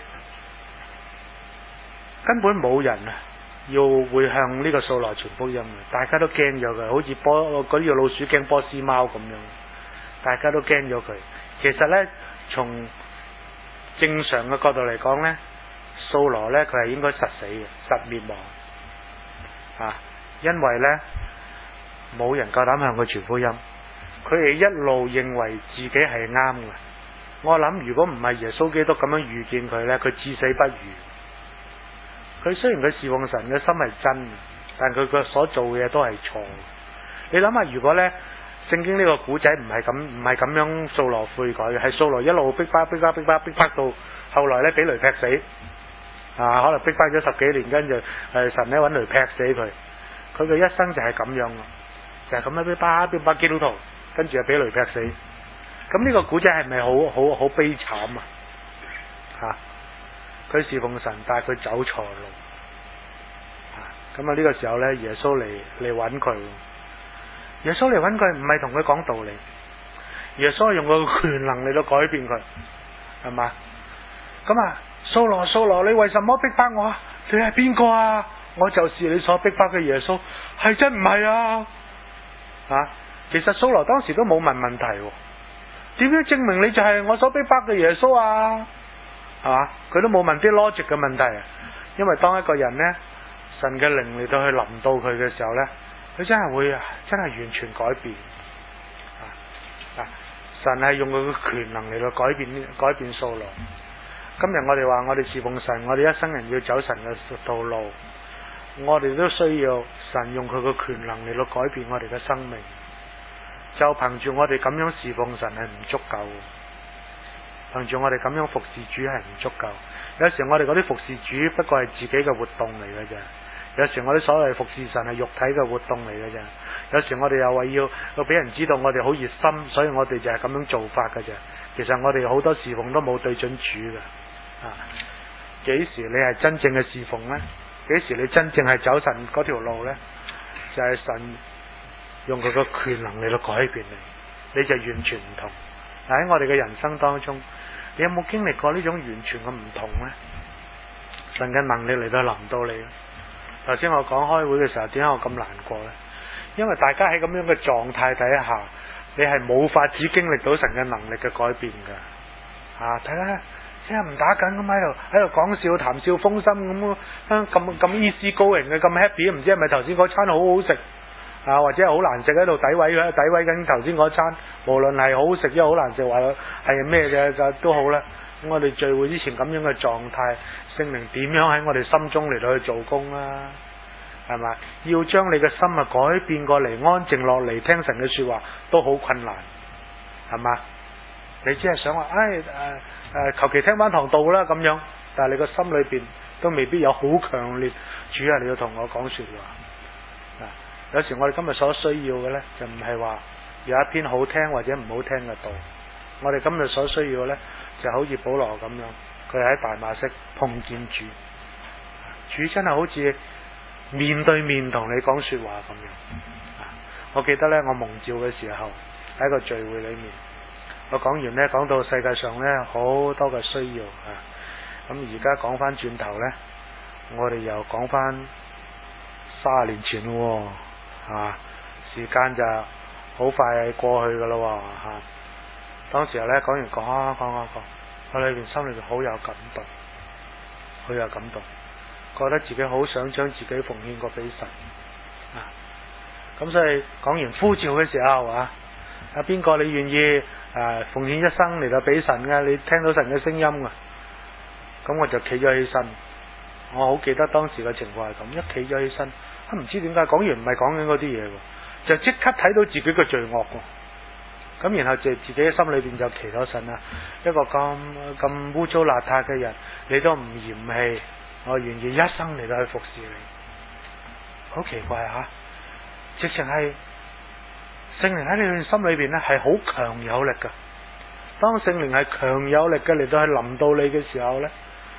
根本冇人啊，要會向呢個掃羅傳福音嘅，大家都驚咗佢，好似波嗰啲老鼠驚波斯貓咁樣，大家都驚咗佢。其實呢，從正常嘅角度嚟講呢，掃羅呢，佢係應該實死嘅，實滅亡啊！因為呢，冇人夠膽向佢傳福音，佢哋一路認為自己係啱嘅。我諗如果唔係耶穌基督咁樣遇見佢呢，佢至死不渝。佢雖然佢侍奉神嘅心係真嘅，但佢個所做嘅嘢都係錯。你諗下，如果呢聖經呢個古仔唔係咁唔係咁樣掃羅悔改嘅，係掃羅一路逼迫逼迫逼迫逼迫到後來呢俾雷劈死啊，可能逼迫咗十幾年，跟住誒神呢揾雷劈死佢。佢嘅一生就係咁樣咯，就係咁樣逼迫逼迫基督徒，跟住又俾雷劈死。咁呢個古仔係咪好好好悲慘啊？吓、啊，佢侍奉神，但係佢走錯路。吓，咁啊呢個時候呢，耶穌嚟嚟揾佢。耶穌嚟揾佢，唔係同佢講道理，耶穌係用佢嘅權能嚟到改變佢，係嘛？咁啊，掃羅掃羅，你為什麼逼迫我啊？你係邊個啊？我就是你所逼迫嘅耶穌，係真唔係啊？啊，其實掃羅當時都冇問問題。點樣證明你就係我所逼迫嘅耶穌啊？係嘛？佢都冇問啲 logic 嘅問題，因為當一個人呢，神嘅靈嚟到去臨到佢嘅時候呢，佢真係會真係完全改變。啊，神係用佢嘅權能嚟到改變改變掃羅。今日我哋話我哋侍奉神，我哋一生人要走神嘅道路，我哋都需要神用佢嘅權能嚟到改變我哋嘅生命。就憑住我哋咁樣侍奉神係唔足夠，憑住我哋咁樣服侍主係唔足夠。有時我哋嗰啲服侍主不過係自己嘅活動嚟嘅啫，有時我哋所謂服侍神係肉體嘅活動嚟嘅啫。有時我哋又話要要俾人知道我哋好熱心，所以我哋就係咁樣做法嘅啫。其實我哋好多侍奉都冇對準主嘅。啊，幾時你係真正嘅侍奉呢？幾時你真正係走神嗰條路呢？就係、是、神用佢個權能嚟到改變你，你就完全唔同。喺我哋嘅人生當中，你有冇經歷過呢種完全嘅唔同呢？神嘅能力嚟到臨到你。頭先我講開會嘅時候，點解我咁難過呢？因為大家喺咁樣嘅狀態底下，你係冇法子經歷到神嘅能力嘅改變噶。啊，睇下即係唔打緊咁喺度喺度講笑談笑風生咁，咁咁 easy going嘅咁 happy， 唔知係咪頭先嗰餐好好食？啊，或者係好難食喺度詆毀佢，詆毀緊頭先嗰餐，無論係好食抑好難食，話係咩嘅就都好啦。咁我哋聚會之前咁樣嘅狀態，聖靈點樣喺我哋心中嚟到去做工啊？係嘛？要將你嘅心啊改變過嚟，安靜落嚟聽神嘅說話都好困難，係嘛？你只係想話，唉誒誒，求其聽翻堂道啦咁樣，但係你個心裏邊都未必有好強烈，主啊，你要同我講說話。有時我哋今日所需要嘅呢，就唔係話有一篇好聽或者唔好聽嘅道。我哋今日所需要嘅呢，就好似保羅咁樣，佢喺大馬色碰見主，主真係好似面對面同你講說話咁樣。我記得呢，我蒙召嘅時候喺個聚會裏面，我講完呢，講到世界上呢好多嘅需要啊。咁而家講翻轉頭呢，我哋又講翻三十年前咯。啊，時間就好快過去噶咯，吓、啊。當時候咧講完講啊講啊講，我裏邊心裏邊好有感動，好有感動，覺得自己好想將自己奉獻過俾神。啊，咁所以講完呼召嘅時候啊，啊邊個你願意誒奉獻一生嚟到俾神嘅？你聽到神嘅聲音啊？咁我就企咗起身，我好記得當時嘅情況係咁，一企咗起身。唔知點解講完唔係講緊嗰啲嘢，就即刻睇到自己嘅罪惡。咁然後就自己嘅心裏邊就祈禱神啊，一個咁咁污糟邋遢嘅人，你都唔嫌棄，我願意一生嚟到去服侍你。好奇怪吓、啊，直情係聖靈喺你心裏邊咧係好強有力噶。當聖靈係強有力嘅嚟到去臨到你嘅時候呢，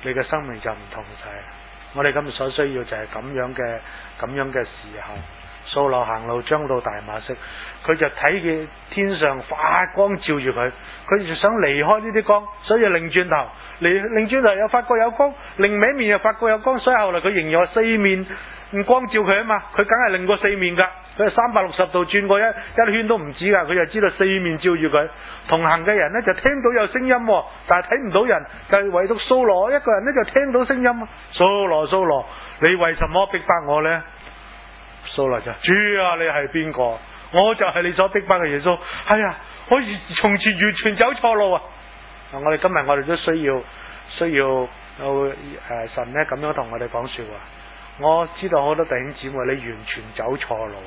你嘅生命就唔同晒。我哋今日所需要就係咁樣嘅咁樣嘅時候。掃羅行路將到大馬色，佢就睇見天上發光照住佢，佢就想離開呢啲光，所以擰轉頭，離擰轉頭又發覺有光，另一面又發覺有光，所以後來佢仍然話四面光照佢啊嘛，佢梗係擰過四面噶，佢係三百六十度轉過一一圈都唔止噶，佢就知道四面照住佢。同行嘅人呢，就聽到有聲音，但係睇唔到人，就係唯獨掃羅一個人呢，就聽到聲音。掃羅掃羅，你為什麼逼迫我呢？掃羅就主啊，你係邊個？我就係你所逼迫嘅耶穌。係啊，我從前完全走錯路啊！我哋今日我哋都需要需要誒、呃、神呢咁樣同我哋講說話。我知道好多弟兄姊妹你完全走錯路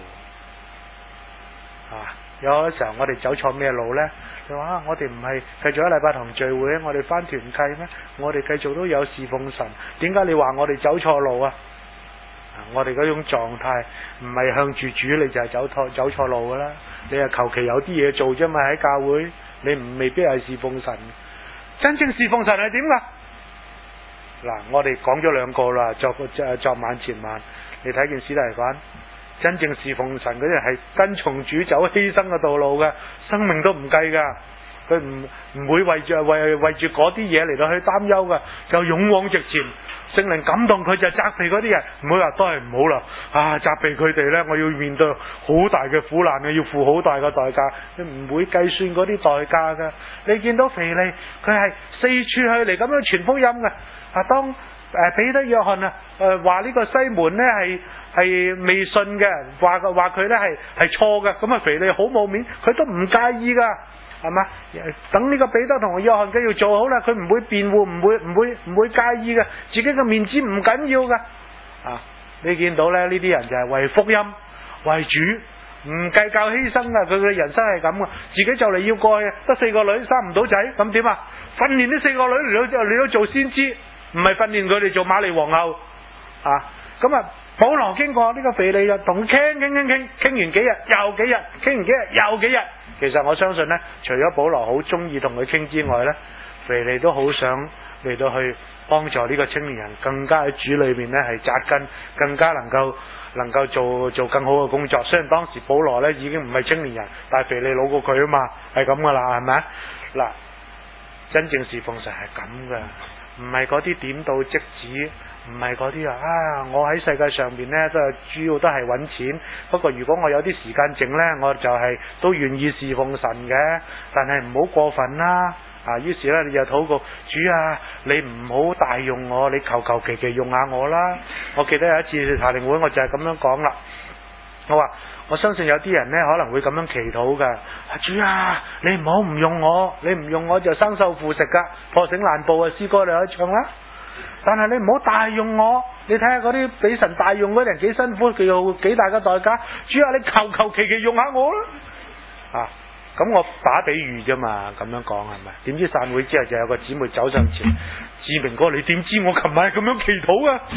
啊！有啲時候我哋走錯咩路呢？你話啊，我哋唔係繼續喺禮拜堂聚會，我哋返團契咩？我哋繼續都有侍奉神，點解你話我哋走錯路啊？我哋嗰種狀態唔係向住主，你就係走錯走錯路噶啦。你係求其有啲嘢做啫嘛，喺教會你唔未必係侍奉神。真正侍奉神係點噶？嗱，我哋講咗兩個啦，昨昨晚前晚你睇件史提反，真正侍奉神嗰啲係跟從主走犧牲嘅道路嘅，生命都唔計噶，佢唔唔會為住為為住嗰啲嘢嚟到去擔憂噶，就勇往直前。聖靈感動佢就責備嗰啲人，唔會話都係唔好啦。啊，責備佢哋呢，我要面對好大嘅苦難，要付好大嘅代價，你唔會計算嗰啲代價噶。你見到腓利，佢係四處去嚟咁樣傳福音嘅。啊，當誒彼得、約翰啊誒話呢個西門呢係係未信嘅，話話佢呢係係錯嘅，咁啊腓利好冇面，佢都唔介意噶。係嘛？等呢個彼得同約翰佢要做好啦，佢唔會辯護，唔會唔會唔會介意嘅，自己嘅面子唔緊要噶。啊，你見到咧，呢啲人就係為福音為主，唔計較犧牲噶。佢嘅人生係咁噶，自己就嚟要過去，得四個女生唔到仔，咁點啊？訓練呢四個女嚟到嚟到做先知，唔係訓練佢哋做瑪麗皇后啊。咁啊，保羅經過呢個腓利就同佢傾傾傾傾，傾完幾日又幾日，傾完幾日又幾日。其實我相信呢，除咗保羅好中意同佢傾之外呢，腓利都好想嚟到去幫助呢個青年人，更加喺主裏面呢係扎根，更加能夠能夠做做更好嘅工作。雖然當時保羅呢已經唔係青年人，但係腓利老過佢啊嘛，係咁噶啦，係咪？嗱，真正侍奉神係咁噶，唔係嗰啲點到即止。唔係嗰啲啊！啊，我喺世界上面呢，都係主要都係揾錢。不過如果我有啲時間剩呢，我就係、是、都願意侍奉神嘅。但係唔好過分啦！啊，於是呢，你就禱告主啊，你唔好大用我，你求求其其用下我啦。我記得有一次夏令會，我就係咁樣講啦。我話我相信有啲人呢可能會咁樣祈禱噶。主啊，你唔好唔用我，你唔用我就生鏽腐蝕噶，破繩爛布嘅詩歌你可以唱啦。但係你唔好大用我，你睇下嗰啲俾神大用嗰啲人幾辛苦，佢要幾大嘅代價。主啊，你求求其其用下我啦！啊，咁我打比喻啫嘛，咁樣講係咪？點知散會之後就有個姊妹走上前，志明哥，你點知我琴晚係咁樣祈禱啊？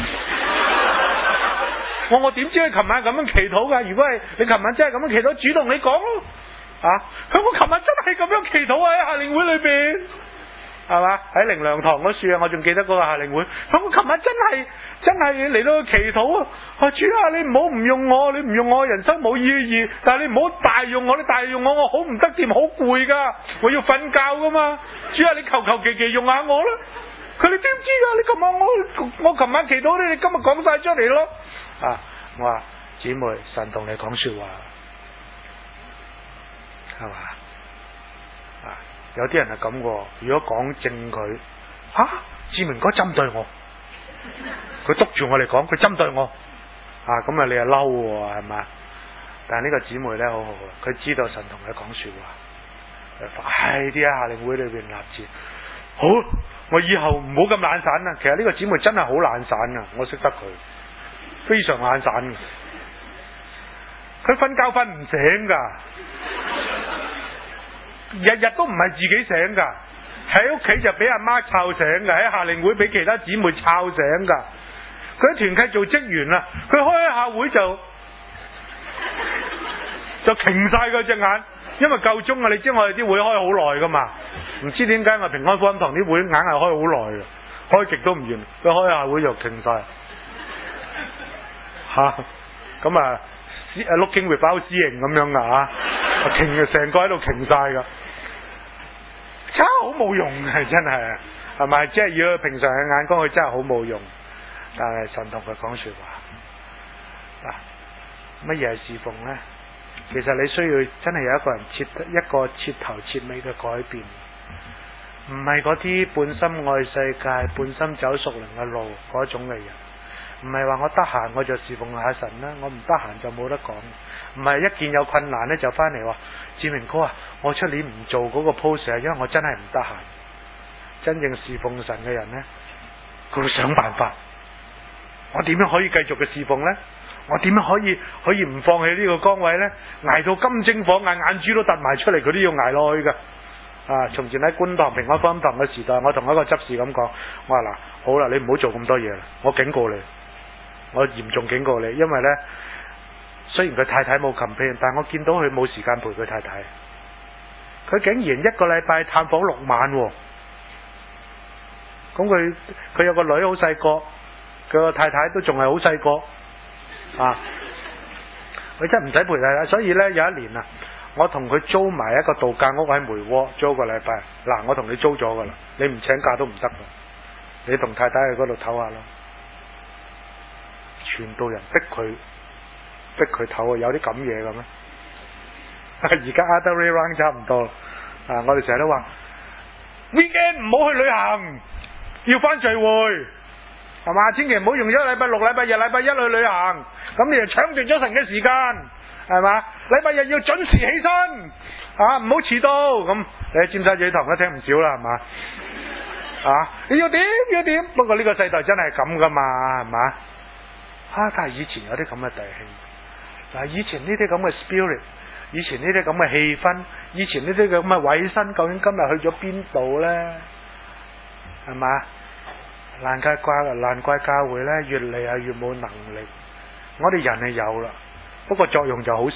我我點知佢琴晚咁樣祈禱噶？如果係你琴晚真係咁樣祈禱，主動你講咯。啊，佢我琴晚真係咁樣祈禱喺夏令會裏邊。係嘛？喺靈糧堂嗰處啊，我仲記得嗰個夏令會。咁我琴日真係真係嚟到祈禱啊！啊，主啊，你唔好唔用我，你唔用我，人生冇意義。但係你唔好大用我，你大用我，我好唔得掂，好攰噶，我要瞓覺噶嘛。主啊，你求求其其用下我啦。佢你知唔知啊？你琴晚我我琴晚祈禱，你今日講晒出嚟咯。啊，我話姊妹，神同你講說話，係嘛？有啲人係咁嘅，如果講正佢，吓、啊、志明哥針對我，佢督住我嚟講，佢針對我，啊咁啊你又嬲喎，係嘛？但係呢個姊妹咧好好啊，佢知道神同佢講說話，快啲喺夏令會裏邊立志，好，我以後唔好咁懶散啦。其實呢個姊妹真係好懶散啊，我識得佢，非常懶散嘅，佢瞓覺瞓唔醒噶。日日都唔係自己醒噶，喺屋企就俾阿媽吵醒噶，喺夏令會俾其他姊妹吵醒噶。佢喺團契做職員啦，佢開一下會就就停晒佢隻眼，因為夠鐘啊！你知我哋啲會開好耐噶嘛，唔知點解我平安福音堂啲會硬係開好耐嘅， 開極都唔完，佢開下會就停晒吓，咁啊誒 looking without seeing咁樣噶吓，停成個喺度停晒噶，真係好冇用嘅，真係係咪？即係以佢平常嘅眼光，佢真係好冇用。但係神同佢講說話嗱，乜嘢係侍奉呢？其實你需要真係有一個人徹一個徹頭徹尾嘅改變，唔係嗰啲半心愛世界、半心走屬靈嘅路嗰種嘅人。唔係話我得閒我就侍奉下神啦，我唔得閒就冇得講。唔係一見有困難呢就翻嚟話志明哥啊，我出年唔做嗰個 post 係因為我真係唔得閒。真正侍奉神嘅人呢，佢會想辦法，我點樣可以繼續嘅侍奉呢？我點樣可以可以唔放棄呢個崗位呢？捱到金睛火眼眼珠都突埋出嚟，佢都要捱落去噶。啊！從前喺觀塘平安福音堂嘅時代，我同一個執事咁講，我話嗱，好啦，你唔好做咁多嘢啦，我警告你，我嚴重警告你，因為呢，雖然佢太太冇 complain，但係我見到佢冇時間陪佢太太，佢竟然一個禮拜探訪六晚喎。咁佢佢有個女好細個，佢個太太都仲係好細個啊！佢真係唔使陪太太，所以呢，有一年啊，我同佢租埋一個度假屋喺梅窩，租一個禮拜。嗱，我同你租咗噶啦，你唔請假都唔得噶，你同太太去嗰度唞下咯。傳道人逼佢逼佢唞啊，有啲咁嘢嘅咩？而家 other way round 差唔多啊！我哋成日都話 weekend 唔好去旅行，要翻聚會，係嘛？千祈唔好用咗禮拜六、禮拜日、禮拜一去旅行，咁你就搶奪咗神嘅時間，係嘛？禮拜日要準時起身，啊，唔好遲到。咁你喺尖沙咀堂都聽唔少啦，係嘛？啊，你要點要點？不過呢個世代真係咁噶嘛，係嘛？啊，但係以前有啲咁嘅弟兄，嗱，以前呢啲咁嘅 spirit， 以前呢啲咁嘅氣氛，以前呢啲咁嘅委身，究竟今日去咗邊度呢？係嘛？難怪怪難怪教會呢越嚟係越冇能力。我哋人係有啦，不過作用就好少。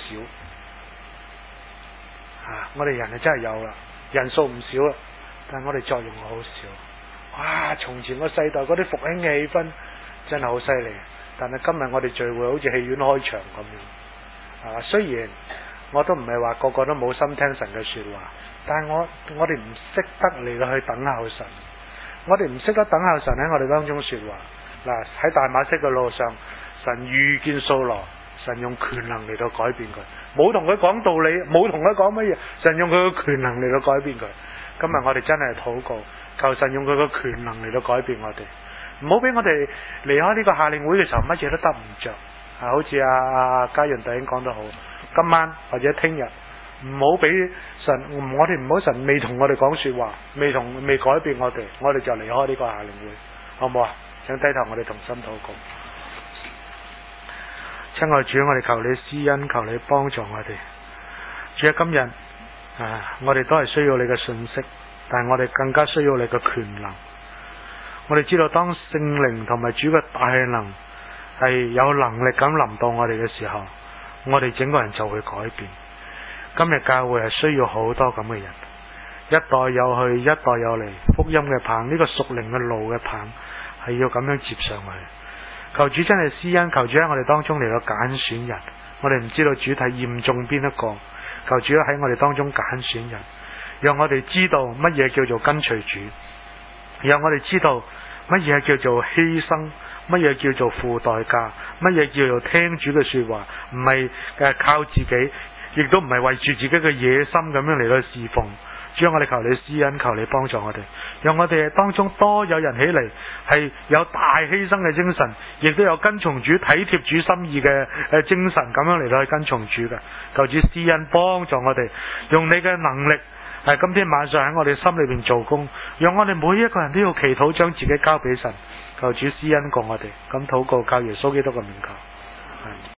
啊，我哋人係真係有啦，人數唔少啦，但係我哋作用好少。哇！從前個世代嗰啲復興嘅氣氛真係好犀利，但係今日我哋聚會好似戲院開場咁樣。啊，雖然我都唔係話個個都冇心聽神嘅說話，但係我我哋唔識得嚟到去等候神。我哋唔識得等候神喺我哋當中說話。嗱，喺大馬色嘅路上，神遇見掃羅，神用權能嚟到改變佢，冇同佢講道理，冇同佢講乜嘢，神用佢嘅權能嚟到改變佢。今日我哋真係禱告，求神用佢嘅權能嚟到改變我哋，唔好俾我哋離開呢個夏令會嘅時候乜嘢都得唔着。啊，好似阿阿嘉潤弟兄講得好，今晚或者聽日唔好俾神，我哋唔好神未同我哋講說話，未同未改變我哋，我哋就離開呢個夏令會，好唔好啊？請低頭，我哋同心禱告。親愛主，我哋求你施恩，求你幫助我哋。主啊，今日啊，我哋都係需要你嘅信息，但係我哋更加需要你嘅權能。我哋知道，當聖靈同埋主嘅大能係有能力咁臨到我哋嘅時候，我哋整個人就會改變。今日教會係需要好多咁嘅人，一代又去，一代又嚟，福音嘅棒，呢個屬靈嘅路嘅棒係要咁樣接上去。求主真係施恩，求主喺我哋當中嚟到揀選人。我哋唔知道主題嚴重邊一個，求主喺我哋當中揀選人，讓我哋知道乜嘢叫做跟隨主，讓我哋知道乜嘢叫做犧牲，乜嘢叫做付代價，乜嘢叫做聽主嘅說話，唔係誒靠自己，亦都唔係為住自己嘅野心咁樣嚟到侍奉。主啊，我哋求你施恩，求你幫助我哋，讓我哋當中多有人起嚟，係有大犧牲嘅精神，亦都有跟從主、體貼主心意嘅誒精神，咁樣嚟到去跟從主嘅。求主施恩幫助我哋，用你嘅能力係今天晚上喺我哋心裏邊做工，讓我哋每一個人都要祈禱，將自己交俾神。求主施恩過我哋，咁禱告靠耶穌基督嘅名求。